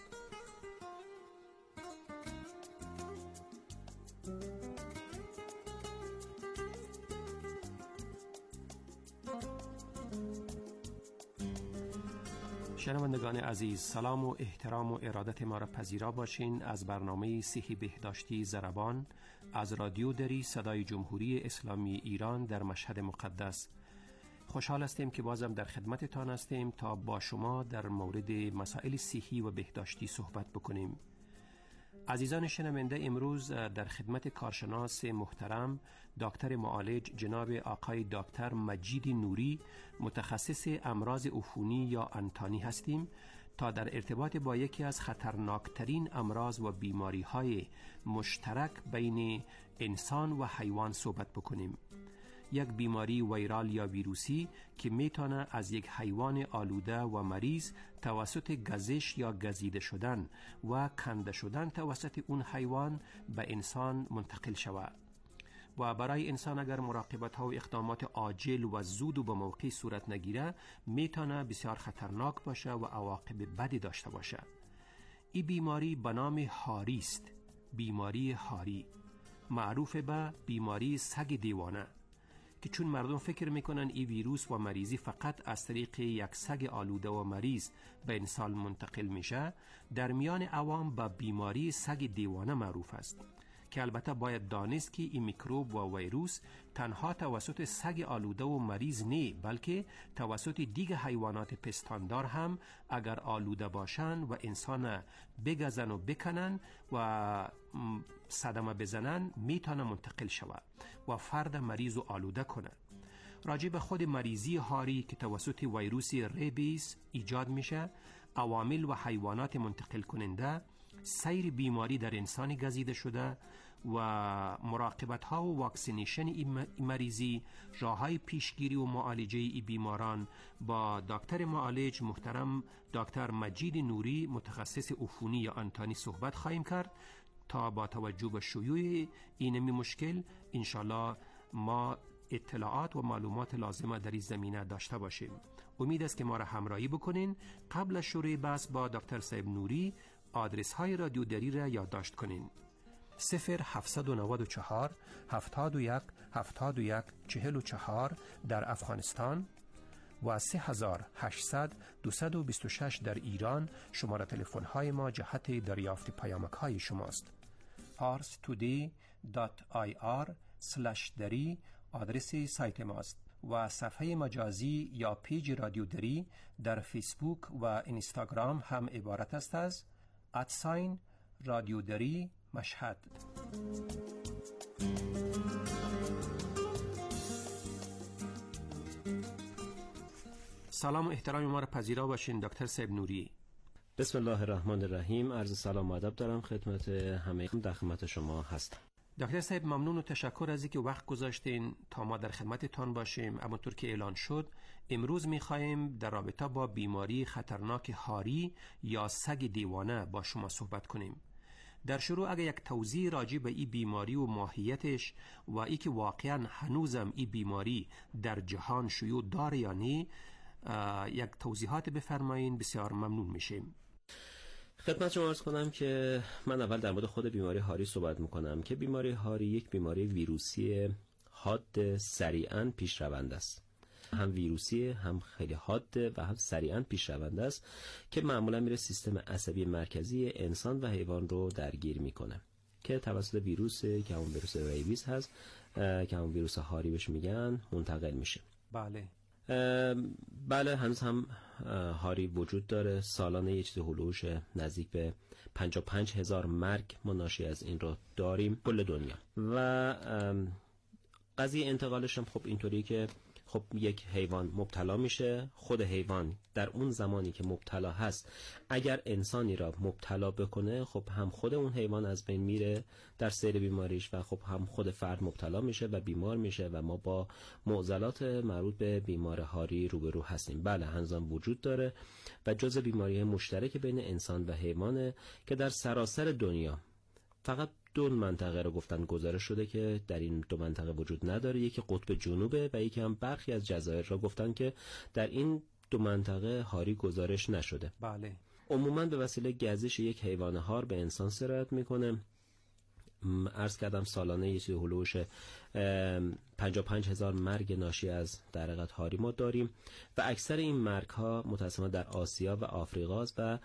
شنوندگان عزیز، سلام و احترام و ارادت ما را پذیرا باشین از برنامه صحی بهداشتی ضربان از رادیو دری صدای جمهوری اسلامی ایران در مشهد مقدس. خوشحال هستیم که بازم در خدمتتان هستیم تا با شما در مورد مسائل صحی و بهداشتی صحبت بکنیم. عزیزان شنونده، امروز در خدمت کارشناس محترم دکتر معالج جناب آقای دکتر مجید نوری متخصص امراض عفونی یا انتانی هستیم تا در ارتباط با یکی از خطرناکترین امراض و بیماری های مشترک بین انسان و حیوان صحبت بکنیم. یک بیماری ویرال یا ویروسی که میتونه از یک حیوان آلوده و مریض توسط گزش یا گزیده شدن و کنده شدن توسط اون حیوان به انسان منتقل شود و برای انسان اگر مراقبت ها و اقدامات عاجل و زود و به موقع صورت نگیره میتونه بسیار خطرناک باشه و عواقب بدی داشته باشه. این بیماری به نام هاری است. بیماری هاری معروف به بیماری سگ دیوانه که چون مردم فکر میکنن این ویروس و مریضی فقط از طریق یک سگ آلوده و مریض به انسان منتقل میشه، در میان عوام به بیماری سگ دیوانه معروف است که البته باید دانست که این میکروب و ویروس تنها توسط سگ آلوده و مریض نه، بلکه توسط دیگر حیوانات پستاندار هم اگر آلوده باشن و انسان بگزن و بکنن و صدمه بزنن میتونه منتقل شود و فرد مریض و آلوده کنه. راجع به خود مریضی هاری که توسط ویروس ریبیس ایجاد میشه، عوامل و حیوانات منتقل کننده، سیر بیماری در انسان گزیده شده و مراقبت ها و واکسینیشن این مریضی، راههای پیشگیری و معالجه این بیماران با دکتر معالج محترم دکتر مجید نوری متخصص عفونی یا انتانی صحبت خواهیم کرد تا با توجه به شیوع این مشکل انشالله ما اطلاعات و معلومات لازمه در این زمینه داشته باشیم. امید است که ما را همراهی بکنین. قبل از شروع بحث با دکتر صاحب نوری آدرس های رادیو دری را یادداشت کنین: صفر هفتصد و نود و چهار هفتاد و یک هفتاد و یک چهل و چهار در افغانستان و سه هزار و هشتصد دویست و بیست و شش در ایران. شماره تلفن های ما جهت دریافت پیامک های شماست. پارس تودی دات آی آر سلش دری آدرس سایت ماست و صفحه مجازی یا پیج رادیو دری در فیسبوک و اینستاگرام هم عبارت است از ادساین رادیو دری مشهد. سلام و احترام ما را پذیرا باشین دکتر صاحب نوری. بسم الله الرحمن الرحیم. عرض سلام و ادب دارم خدمت همه، در خدمت شما هستم. دکتر صاحب ممنون و تشکر از اینکه وقت گذاشتین تا ما در خدمتتان باشیم. همونطور که اعلان شد امروز می‌خوایم در رابطه با بیماری خطرناک هاری یا سگ دیوانه با شما صحبت کنیم. در شروع اگر یک توضیح راجع به این بیماری و ماهیتش و ای که واقعا هنوزم این بیماری در جهان شیوع داره یا نه یک توضیحات بفرمایین، بسیار ممنون میشیم. خدمت شما عرض کنم که من اول در مورد خود بیماری هاری صحبت میکنم که بیماری هاری یک بیماری ویروسی حاد سریعاً پیش روند است هم ویروسی، هم خیلی حاده و هم سریعا پیشرونده است که معمولا میره سیستم عصبی مرکزی انسان و حیوان رو درگیر میکنه که توسط ویروس که همون ویروس ریبیز هست که همون ویروس هاری بهش میگن منتقل میشه. بله بله هنوز هم هاری وجود داره. سالانه یه چیز هلوش نزدیک به پنجاه و پنج هزار مرگ ما ناشی از این رو داریم کل دنیا. و قضیه انتقالش هم خب اینطوری که خب یک حیوان مبتلا میشه، خود حیوان در اون زمانی که مبتلا هست اگر انسانی را مبتلا بکنه خب هم خود اون حیوان از بین میره در سیر بیماریش و خب هم خود فرد مبتلا میشه و بیمار میشه و ما با معضلات مربوط به بیمار هاری روبرو هستیم. بله هنوزم وجود داره و جزء بیماری مشترک بین انسان و حیوانه که در سراسر دنیا فقط دو منطقه رو گفتن گزارش شده که در این دو منطقه وجود نداره، یکی قطب جنوبه و یکی هم برخی از جزایر را گفتن که در این دو منطقه هاری گزارش نشده. بله عموما به وسیله گزش یک حیوان هار به انسان سرایت میکنه. عرض کردم سالانه یه چیز هلوش پنجاه و پنج هزار مرگ ناشی از در حقیقت هاری ما داریم و اکثر این مرگ ها متأسفانه در آسیا و آفریقا است و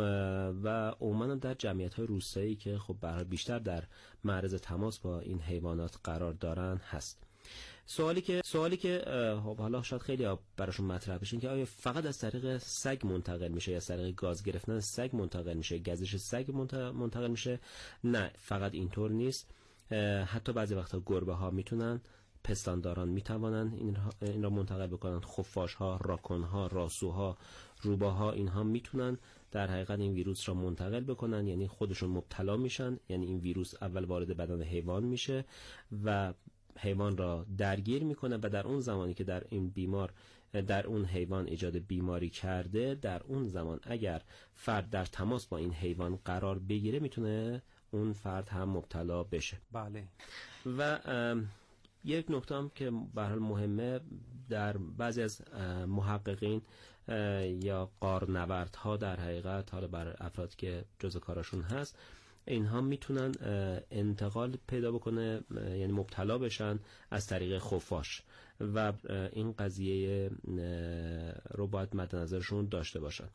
و عموما در جمعیت های روستایی که خب به هر حال بیشتر در معرض تماس با این حیوانات قرار دارن هست. سوالی که سوالی که خب حالا شاید خیلی براشون مطرح بشه که آیا فقط از طریق سگ منتقل میشه یا از طریق گاز گرفتن سگ منتقل میشه، گزش سگ منتقل میشه؟ نه، فقط اینطور نیست. حتی بعضی وقتا گربه ها میتونن، پستانداران میتوانن این, این را منتقل بکنن، خفاش ها، راکون ها، راسوها، روباها اینها میتونن در حقیقت این ویروس را منتقل بکنن، یعنی خودشون مبتلا میشن، یعنی این ویروس اول وارد بدن حیوان میشه و حیوان را درگیر میکنه و در اون زمانی که در این بیمار در اون حیوان ایجاد بیماری کرده، در اون زمان اگر فرد در تماس با این حیوان قرار بگیره میتونه اون فرد هم مبتلا بشه. بله. و یک نکته هم که به هر حال مهمه، در بعضی از محققین یا قارنوردها در حقیقت حالا بر افراد که جزء کارشون هست اینها میتونن انتقال پیدا بکنه، یعنی مبتلا بشن از طریق خفاش و این قضیه رو باید مد نظرشون داشته باشن.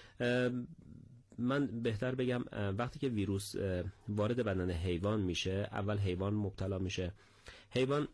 من بهتر بگم وقتی که ویروس وارد بدن حیوان میشه، اول حیوان مبتلا میشه. حیوان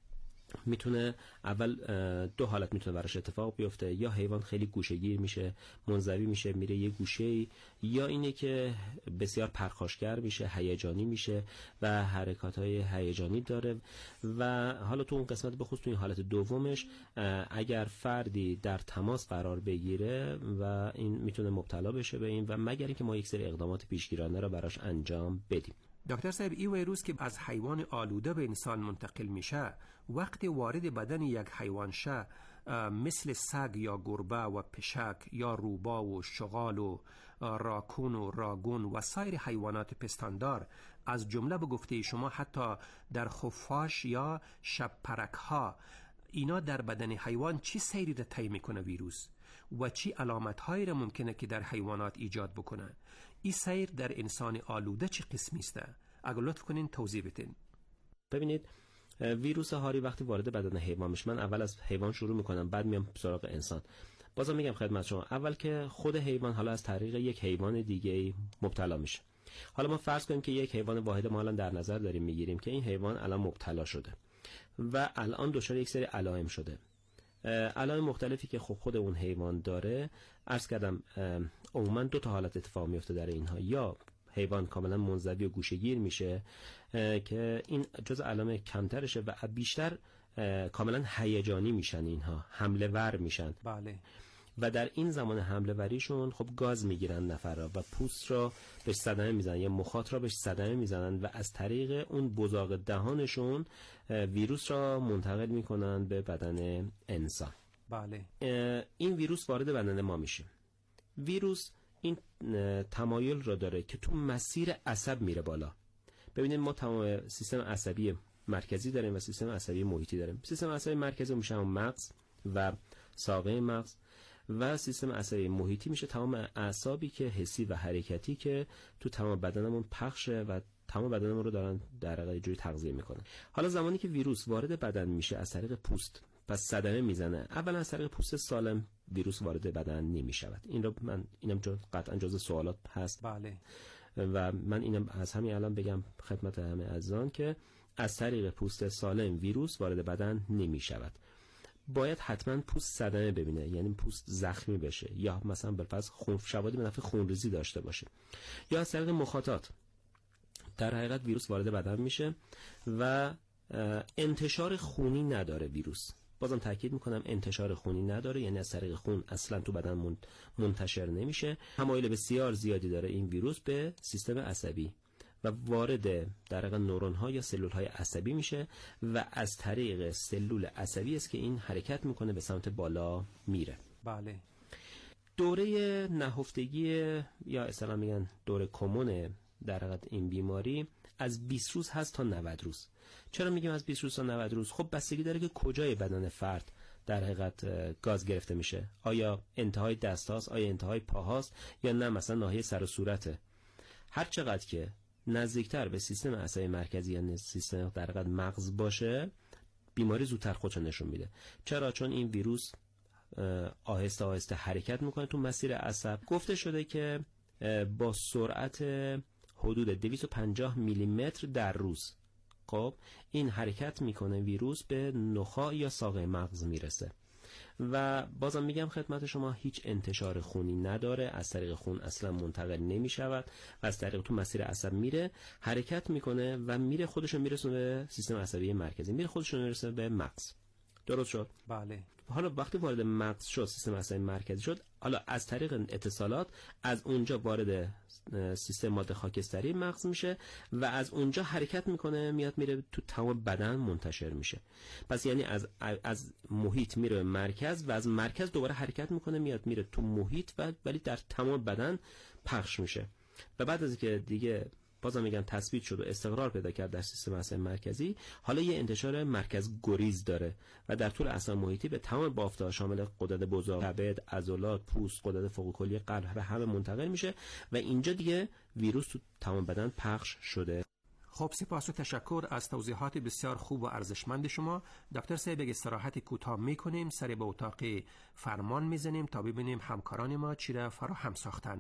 میتونه اول دو حالت میتونه براش اتفاق بیفته، یا حیوان خیلی گوشه‌گیر میشه، منزوی میشه، میره یه گوشه‌ای، یا اینه که بسیار پرخاشگر میشه، هیجانی میشه و حرکات‌های هیجانی داره. و حالا تو اون قسمت بخصوص تو این حالت دومش اگر فردی در تماس قرار بگیره و این میتونه مبتلا بشه به این، و مگر اینکه ما یک سری اقدامات پیشگیرانه رو براش انجام بدیم. دکتر صاحب، این ویروس که از حیوان آلوده به انسان منتقل میشه، وقتی وارد بدن یک حیوان شه، مثل سگ یا گربه و پشک یا روبا و شغال و راکون و راگون و سایر حیوانات پستاندار، از جمله به گفته شما حتی در خفاش یا شبپرک ها، اینا در بدن حیوان چی سیری را طی میکنه ویروس و چی علامت هایی را ممکنه که در حیوانات ایجاد بکنه؟ این سیر در انسان آلوده چه قسمی است؟ اگر لطف کنین توضیح بدین. ببینید، ویروس هاری وقتی وارد بدن حیوان میشه، من اول از حیوان شروع میکنم بعد میام سراغ انسان. بازم میگم خدمت شما، اول که خود حیوان حالا از طریق یک حیوان دیگه مبتلا میشه. حالا ما فرض کنیم که یک حیوان واحد ما الان در نظر داریم میگیریم که این حیوان الان مبتلا شده و الان دچار یک سری علائم شده، علائم مختلفی که خب خود اون حیوان داره. عرض کردم عموما دو تا حالت اتفاق میفته در اینها، یا حیوان کاملا منزوی و گوشه‌گیر میشه که این جز علائم کمترشه و بیشتر کاملا هیجانی میشن، اینها حمله ور میشن. بله. و در این زمان حمله وریشون خب گاز میگیرن نفر را و پوست را بهش صدمه میزنن یا مخاط را بهش صدمه میزنن و از طریق اون بزاق دهانشون ویروس را منتقل میکنن به بدن انسان. بله. این ویروس وارد بدن ما میشه. ویروس این تمایل را داره که تو مسیر عصب میره بالا. ببینید ما تمام سیستم عصبی مرکزی داریم و سیستم عصبی محیطی داریم. سیستم عصبی مرکزی میشه هم مغز و ساقه مغز، و سیستم عصبی محیطی میشه تمام اعصابی که حسی و حرکتی که تو تمام بدنمون پخشه و تمام بدنمون رو دارن در واقع جوری تغذیه میکنن. حالا زمانی که ویروس وارد بدن میشه از طریق پوست پس صدمه میزنه. اولا از طریق پوست سالم ویروس وارد بدن نمی شود. این رو من اینم جو قطعا جزء سوالات هست. بله. و من اینم از همین الان بگم خدمت همه عزیزان که از طریق پوست سالم ویروس وارد بدن نمی شود. باید حتما پوست صدمه ببینه، یعنی پوست زخمی بشه، یا مثلا بالفرض خون شواهدی به نفع خونریزی داشته باشه، یا از طریق مخاطات. در حقیقت ویروس وارد بدن میشه و انتشار خونی نداره ویروس. بازم تاکید میکنم انتشار خونی نداره، یعنی از طریق خون اصلا تو بدن منتشر نمیشه. تمایل بسیار زیادی داره این ویروس به سیستم عصبی و وارد در واقع نورون ها یا سلول های عصبی میشه و از طریق سلول عصبی است که این حرکت میکنه به سمت بالا میره. بله. دوره نهفتگی یا اصطلاحاً میگن دوره کمون در واقع این بیماری از بیست روز هست تا نود روز. چرا میگیم از بیست روز تا نود روز؟ خب بستگی داره که کجای بدن فرد در حقیقت گاز گرفته میشه. آیا انتهای دست هاست، آیا انتهای پا هاست، یا نه مثلا ناحیه سر و صورته. هر چقدر که نزدیکتر به سیستم عصبی مرکزی یا سیستم در حقیقت مغز باشه، بیماری زودتر خودشو نشون میده. چرا؟ چون این ویروس آهسته آهسته حرکت میکنه تو مسیر عصب. گفته شده که با سرعت حدود دویست و پنجاه میلی متر در روز خب این حرکت میکنه ویروس به نخاع یا ساقه مغز میرسه و بازم میگم خدمت شما هیچ انتشار خونی نداره، از طریق خون اصلا منتقل نمیشود و از طریق تو مسیر عصب میره، حرکت میکنه و میره خودشون میرسونه به سیستم عصبی مرکزی، میره خودشون میرسونه به مغز. درست شد؟ بله. حالا وقتی وارد مغز شد، سیستم عصبی مرکزی شد، حالا از طریق اتصالات از اونجا وارد سیستم ماده خاکستری مغز میشه و از اونجا حرکت میکنه میاد میره تو تمام بدن منتشر میشه. پس یعنی از از محیط میره مرکز و از مرکز دوباره حرکت میکنه میاد میره تو محیط و ولی در تمام بدن پخش میشه. و بعد از اینکه دیگه بازم میگم تثبیت شد و استقرار پیدا کرد در سیستم عصبی مرکزی، حالا یه انتشار مرکز گریز داره و در طول اثر محیطی به تمام بافت‌ها شامل غدد بزرگ، کبد، عضلات، پوست، غدد فوق‌کلی قلب به همه منتقل میشه و اینجا دیگه ویروس تو تمام بدن پخش شده. خب سپاس و تشکر از توضیحات بسیار خوب و ارزشمند شما. دکتر صاحب یک استراحت کوتاه میکنیم، سر به اتاق فرمان میزنیم تا ببینیم همکاران ما چی را فراهم ساختن.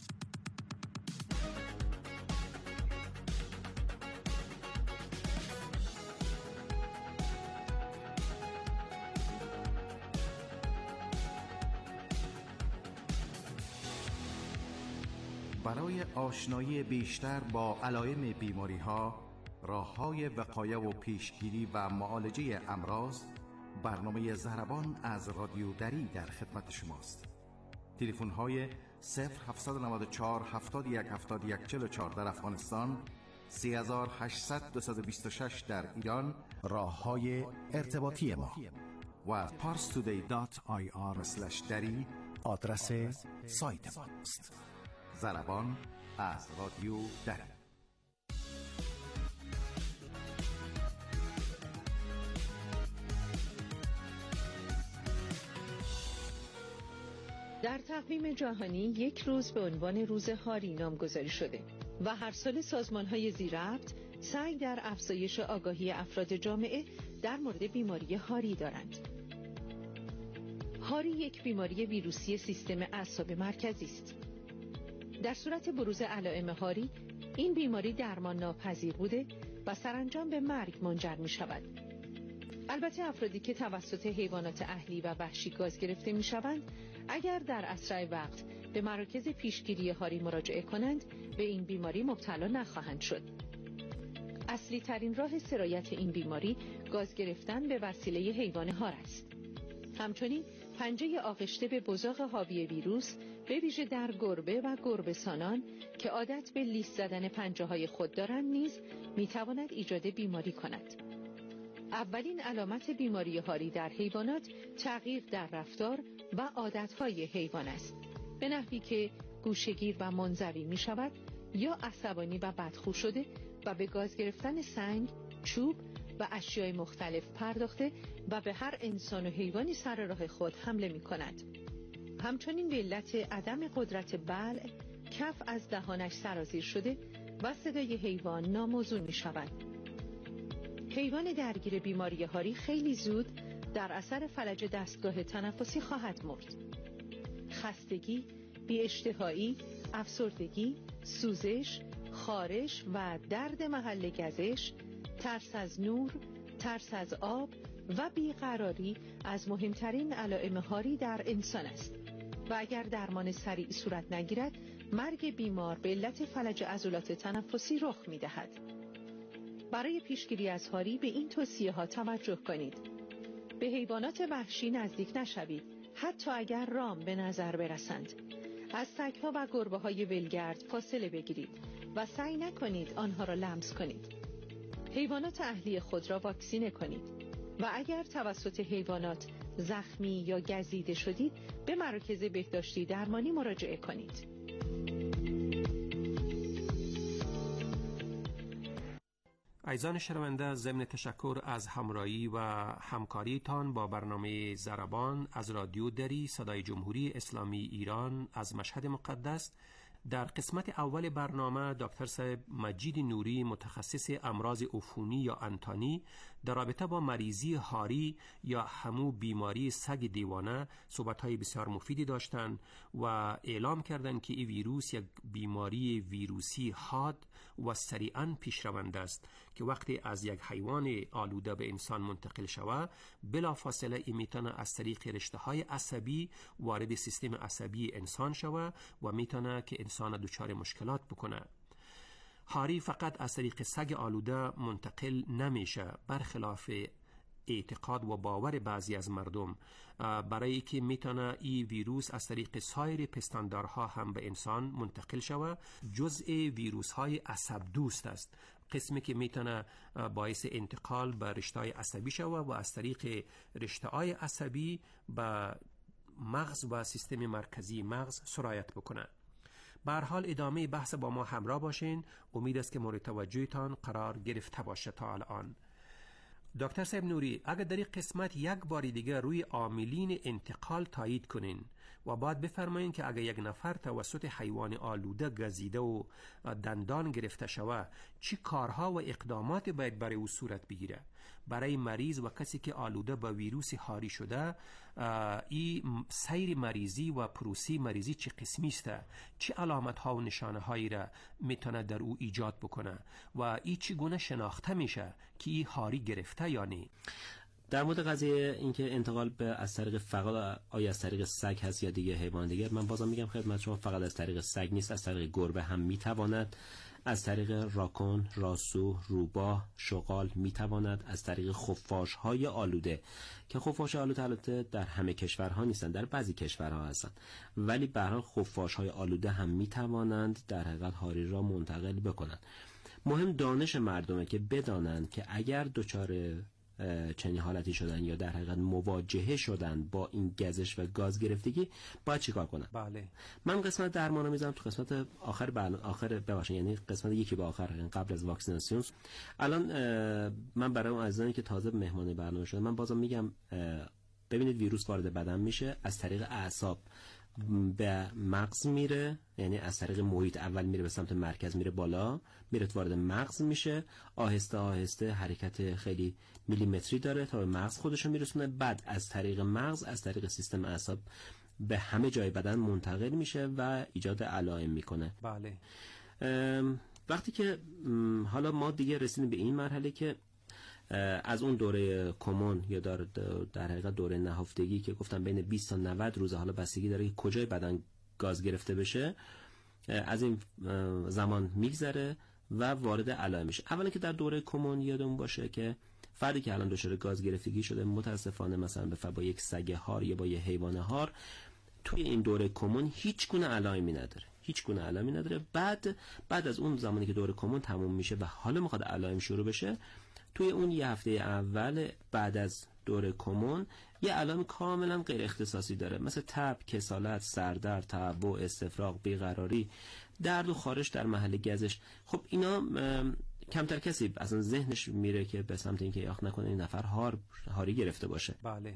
برای آشنایی بیشتر با علائم بیماری‌ها، راه‌های وقایه و پیشگیری و معالجه امراض، برنامه ضربان از رادیو دری در خدمت شماست. تلفن‌های صفر هفت نه چهار هفتاد و یک هفتاد و یک چهل و چهار در افغانستان، سه هشت صفر صفر دو دو شش در ایران، راه‌های ارتباطی ما و پارس تودی دات آی آر اسلش دری آدرس سایت ماست. ضربان از رادیو دری. در تقویم جهانی یک روز به عنوان روز هاری نامگذاری شده و هر سال سازمان‌های ذی‌ربط سعی در افزایش آگاهی افراد جامعه در مورد بیماری هاری دارند. هاری یک بیماری ویروسی سیستم اعصاب مرکزی است. در صورت بروز علائم هاری، این بیماری درمان ناپذیر بوده و سرانجام به مرگ منجر می شود. البته افرادی که توسط حیوانات اهلی و وحشی گاز گرفته می شوند، اگر در اسرع وقت به مراکز پیشگیری هاری مراجعه کنند، به این بیماری مبتلا نخواهند شد. اصلی ترین راه سرایت این بیماری گاز گرفتن به وسیله حیوان هار است. همچنین پنجه آغشته به بزاق حاوی ویروس به ویژه در گربه و گربه‌سانان که عادت به لیس زدن پنجه های خود دارند نیز میتواند ایجاد بیماری کند. اولین علامت بیماری هاری در حیوانات تغییر در رفتار و عادتهای حیوان است، به نحوی که گوشه‌گیر و منزوی می شود یا عصبانی و بدخو شده و به گاز گرفتن سنگ، چوب و اشیاء مختلف پرداخته و به هر انسان و حیوانی سر راه خود حمله می کند. همچنین به علت عدم قدرت بلع، کف از دهانش سرازیر شده و صدای حیوان ناموزون می شود. حیوان درگیر بیماری هاری خیلی زود در اثر فلج دستگاه تنفسی خواهد مرد. خستگی، بی‌اشتهایی، افسردگی، سوزش، خارش و درد محل گزش، ترس از نور، ترس از آب و بیقراری از مهمترین علائم هاری در انسان است و اگر درمان سریع صورت نگیرد مرگ بیمار به علت فلج عضلات تنفسی رخ می‌دهد. برای پیشگیری از هاری به این توصیه‌ها توجه کنید. به حیوانات وحشی نزدیک نشوید، حتی اگر رام به نظر برسند. از سگ‌ها و گربه‌های ولگرد فاصله بگیرید و سعی نکنید آنها را لمس کنید. حیوانات اهلی خود را واکسینه کنید و اگر توسط حیوانات زخمی یا گزیده شدید به مراکز بهداشتی درمانی مراجعه کنید. عزیزان شنونده، ضمن تشکر از همراهی و همکاریتان با برنامه ضربان از رادیو دری صدای جمهوری اسلامی ایران از مشهد مقدس، در قسمت اول برنامه دکتر صاحب مجید نوری متخصص امراض عفونی یا انتانی در رابطه با مریضی هاری یا همو بیماری سگ دیوانه صحبت‌های بسیار مفیدی داشتند و اعلام کردند که این ویروس یک بیماری ویروسی حاد و سریعاً پیشرونده است که وقتی از یک حیوان آلوده به انسان منتقل شود بلافاصله این میتونه از طریق رشته‌های عصبی وارد سیستم عصبی انسان شود و میتونه که انسان دچار مشکلات بکنه. هاری فقط از طریق سگ آلوده منتقل نمیشه، برخلاف اعتقاد و باور بعضی از مردم، برای که میتونه این ویروس از طریق سایر پستاندارها هم به انسان منتقل شود. جزء ویروس های عصب دوست است، قسمی که میتونه باعث انتقال به رشته‌های عصبی شود و از طریق رشته‌های عصبی به مغز و سیستم مرکزی مغز سرایت بکنه. به هر حال ادامه بحث با ما همراه باشین. امید است که مورد توجهتان قرار گرفته باشه. تا الان دکتر صاحب نوری، اگر در این قسمت یک بار دیگه روی عاملین انتقال تایید کنین و بعد بفرمایین که اگر یک نفر توسط حیوان آلوده گزیده و دندان گرفته شود چی کارها و اقدامات باید برای او صورت بگیره؟ برای مریض و کسی که آلوده با ویروس هاری شده، این سیر مریضی و پروسی مریضی چه قسمی است؟ چه علامت ها و نشانه هایی را میتونه در او ایجاد بکنه و این چگونه شناخته میشه که این هاری گرفته یا نه؟ در مورد قضیه اینکه انتقال به از طریق فقط آیا از طریق سگ هست یا دیگه حیوان دیگه، من بازم میگم خدمت شما فقط از طریق سگ نیست، از طریق گربه هم میتواند، از طریق راکون، راسو، روباه، شغال میتواند، از طریق خفاش های آلوده که خفاش آلوده البته در همه کشورها نیستن، در بعضی کشورها هستن، ولی به هر حال خفاش های آلوده هم میتوانند در حقیقت هاری را منتقل بکنند. مهم دانش مردمه که بدانند که اگر دچار چنین حالتی شدن یا در حقیقت مواجهه شدن با این گزش و گاز گرفتگی باید چیکار کنن. بله، من قسمت درمانو میذارم تو قسمت آخر برنامه، آخر ببخشید یعنی قسمت یکی به آخر قبل از واکسیناسیون. الان من برای اون عزیزانی که تازه مهمان برنامه شدن من بازم میگم ببینید ویروس وارد بدن میشه، از طریق اعصاب به مغز میره، یعنی از طریق محیط اول میره به سمت مرکز، میره بالا، میره وارد مغز میشه، آهسته آهسته حرکت خیلی میلیمتری داره تا به مغز خودشو میرسونه، بعد از طریق مغز از طریق سیستم اعصاب به همه جای بدن منتقل میشه و ایجاد علائم میکنه. بله. وقتی که حالا ما دیگه رسیدیم به این مرحله که از اون دوره کمون یا در در حقیقت دوره نهفتگی که گفتم بین بیست تا نود روز، حالا بستگی داره که کجای بدن گاز گرفته بشه، از این زمان میگذره و وارد علائم میشه. اولا که در دوره کمون یادمون باشه که فردی که الان دچار گاز گرفتگی شده متاسفانه مثلا به با یک سگ هار یا با یک حیوان هار، توی این دوره کمون هیچ گونه علائمی نداره، هیچ گونه علائمی نداره. بعد بعد از اون زمانی که دوره کمون تموم میشه و حالا میخواد علائم شروع بشه، توی اون یه هفته اول بعد از دوره کمون یه علائم کاملا غیر اختصاصی داره، مثل تب، کسالت، سردرد، تعب، استفراغ، بیقراری، درد و خارش در محل گزش. خب اینا کمتر کسی اصلا ذهنش میره که به سمت اینکه یاخت نکنه این نفر هار هاری گرفته باشه. بله.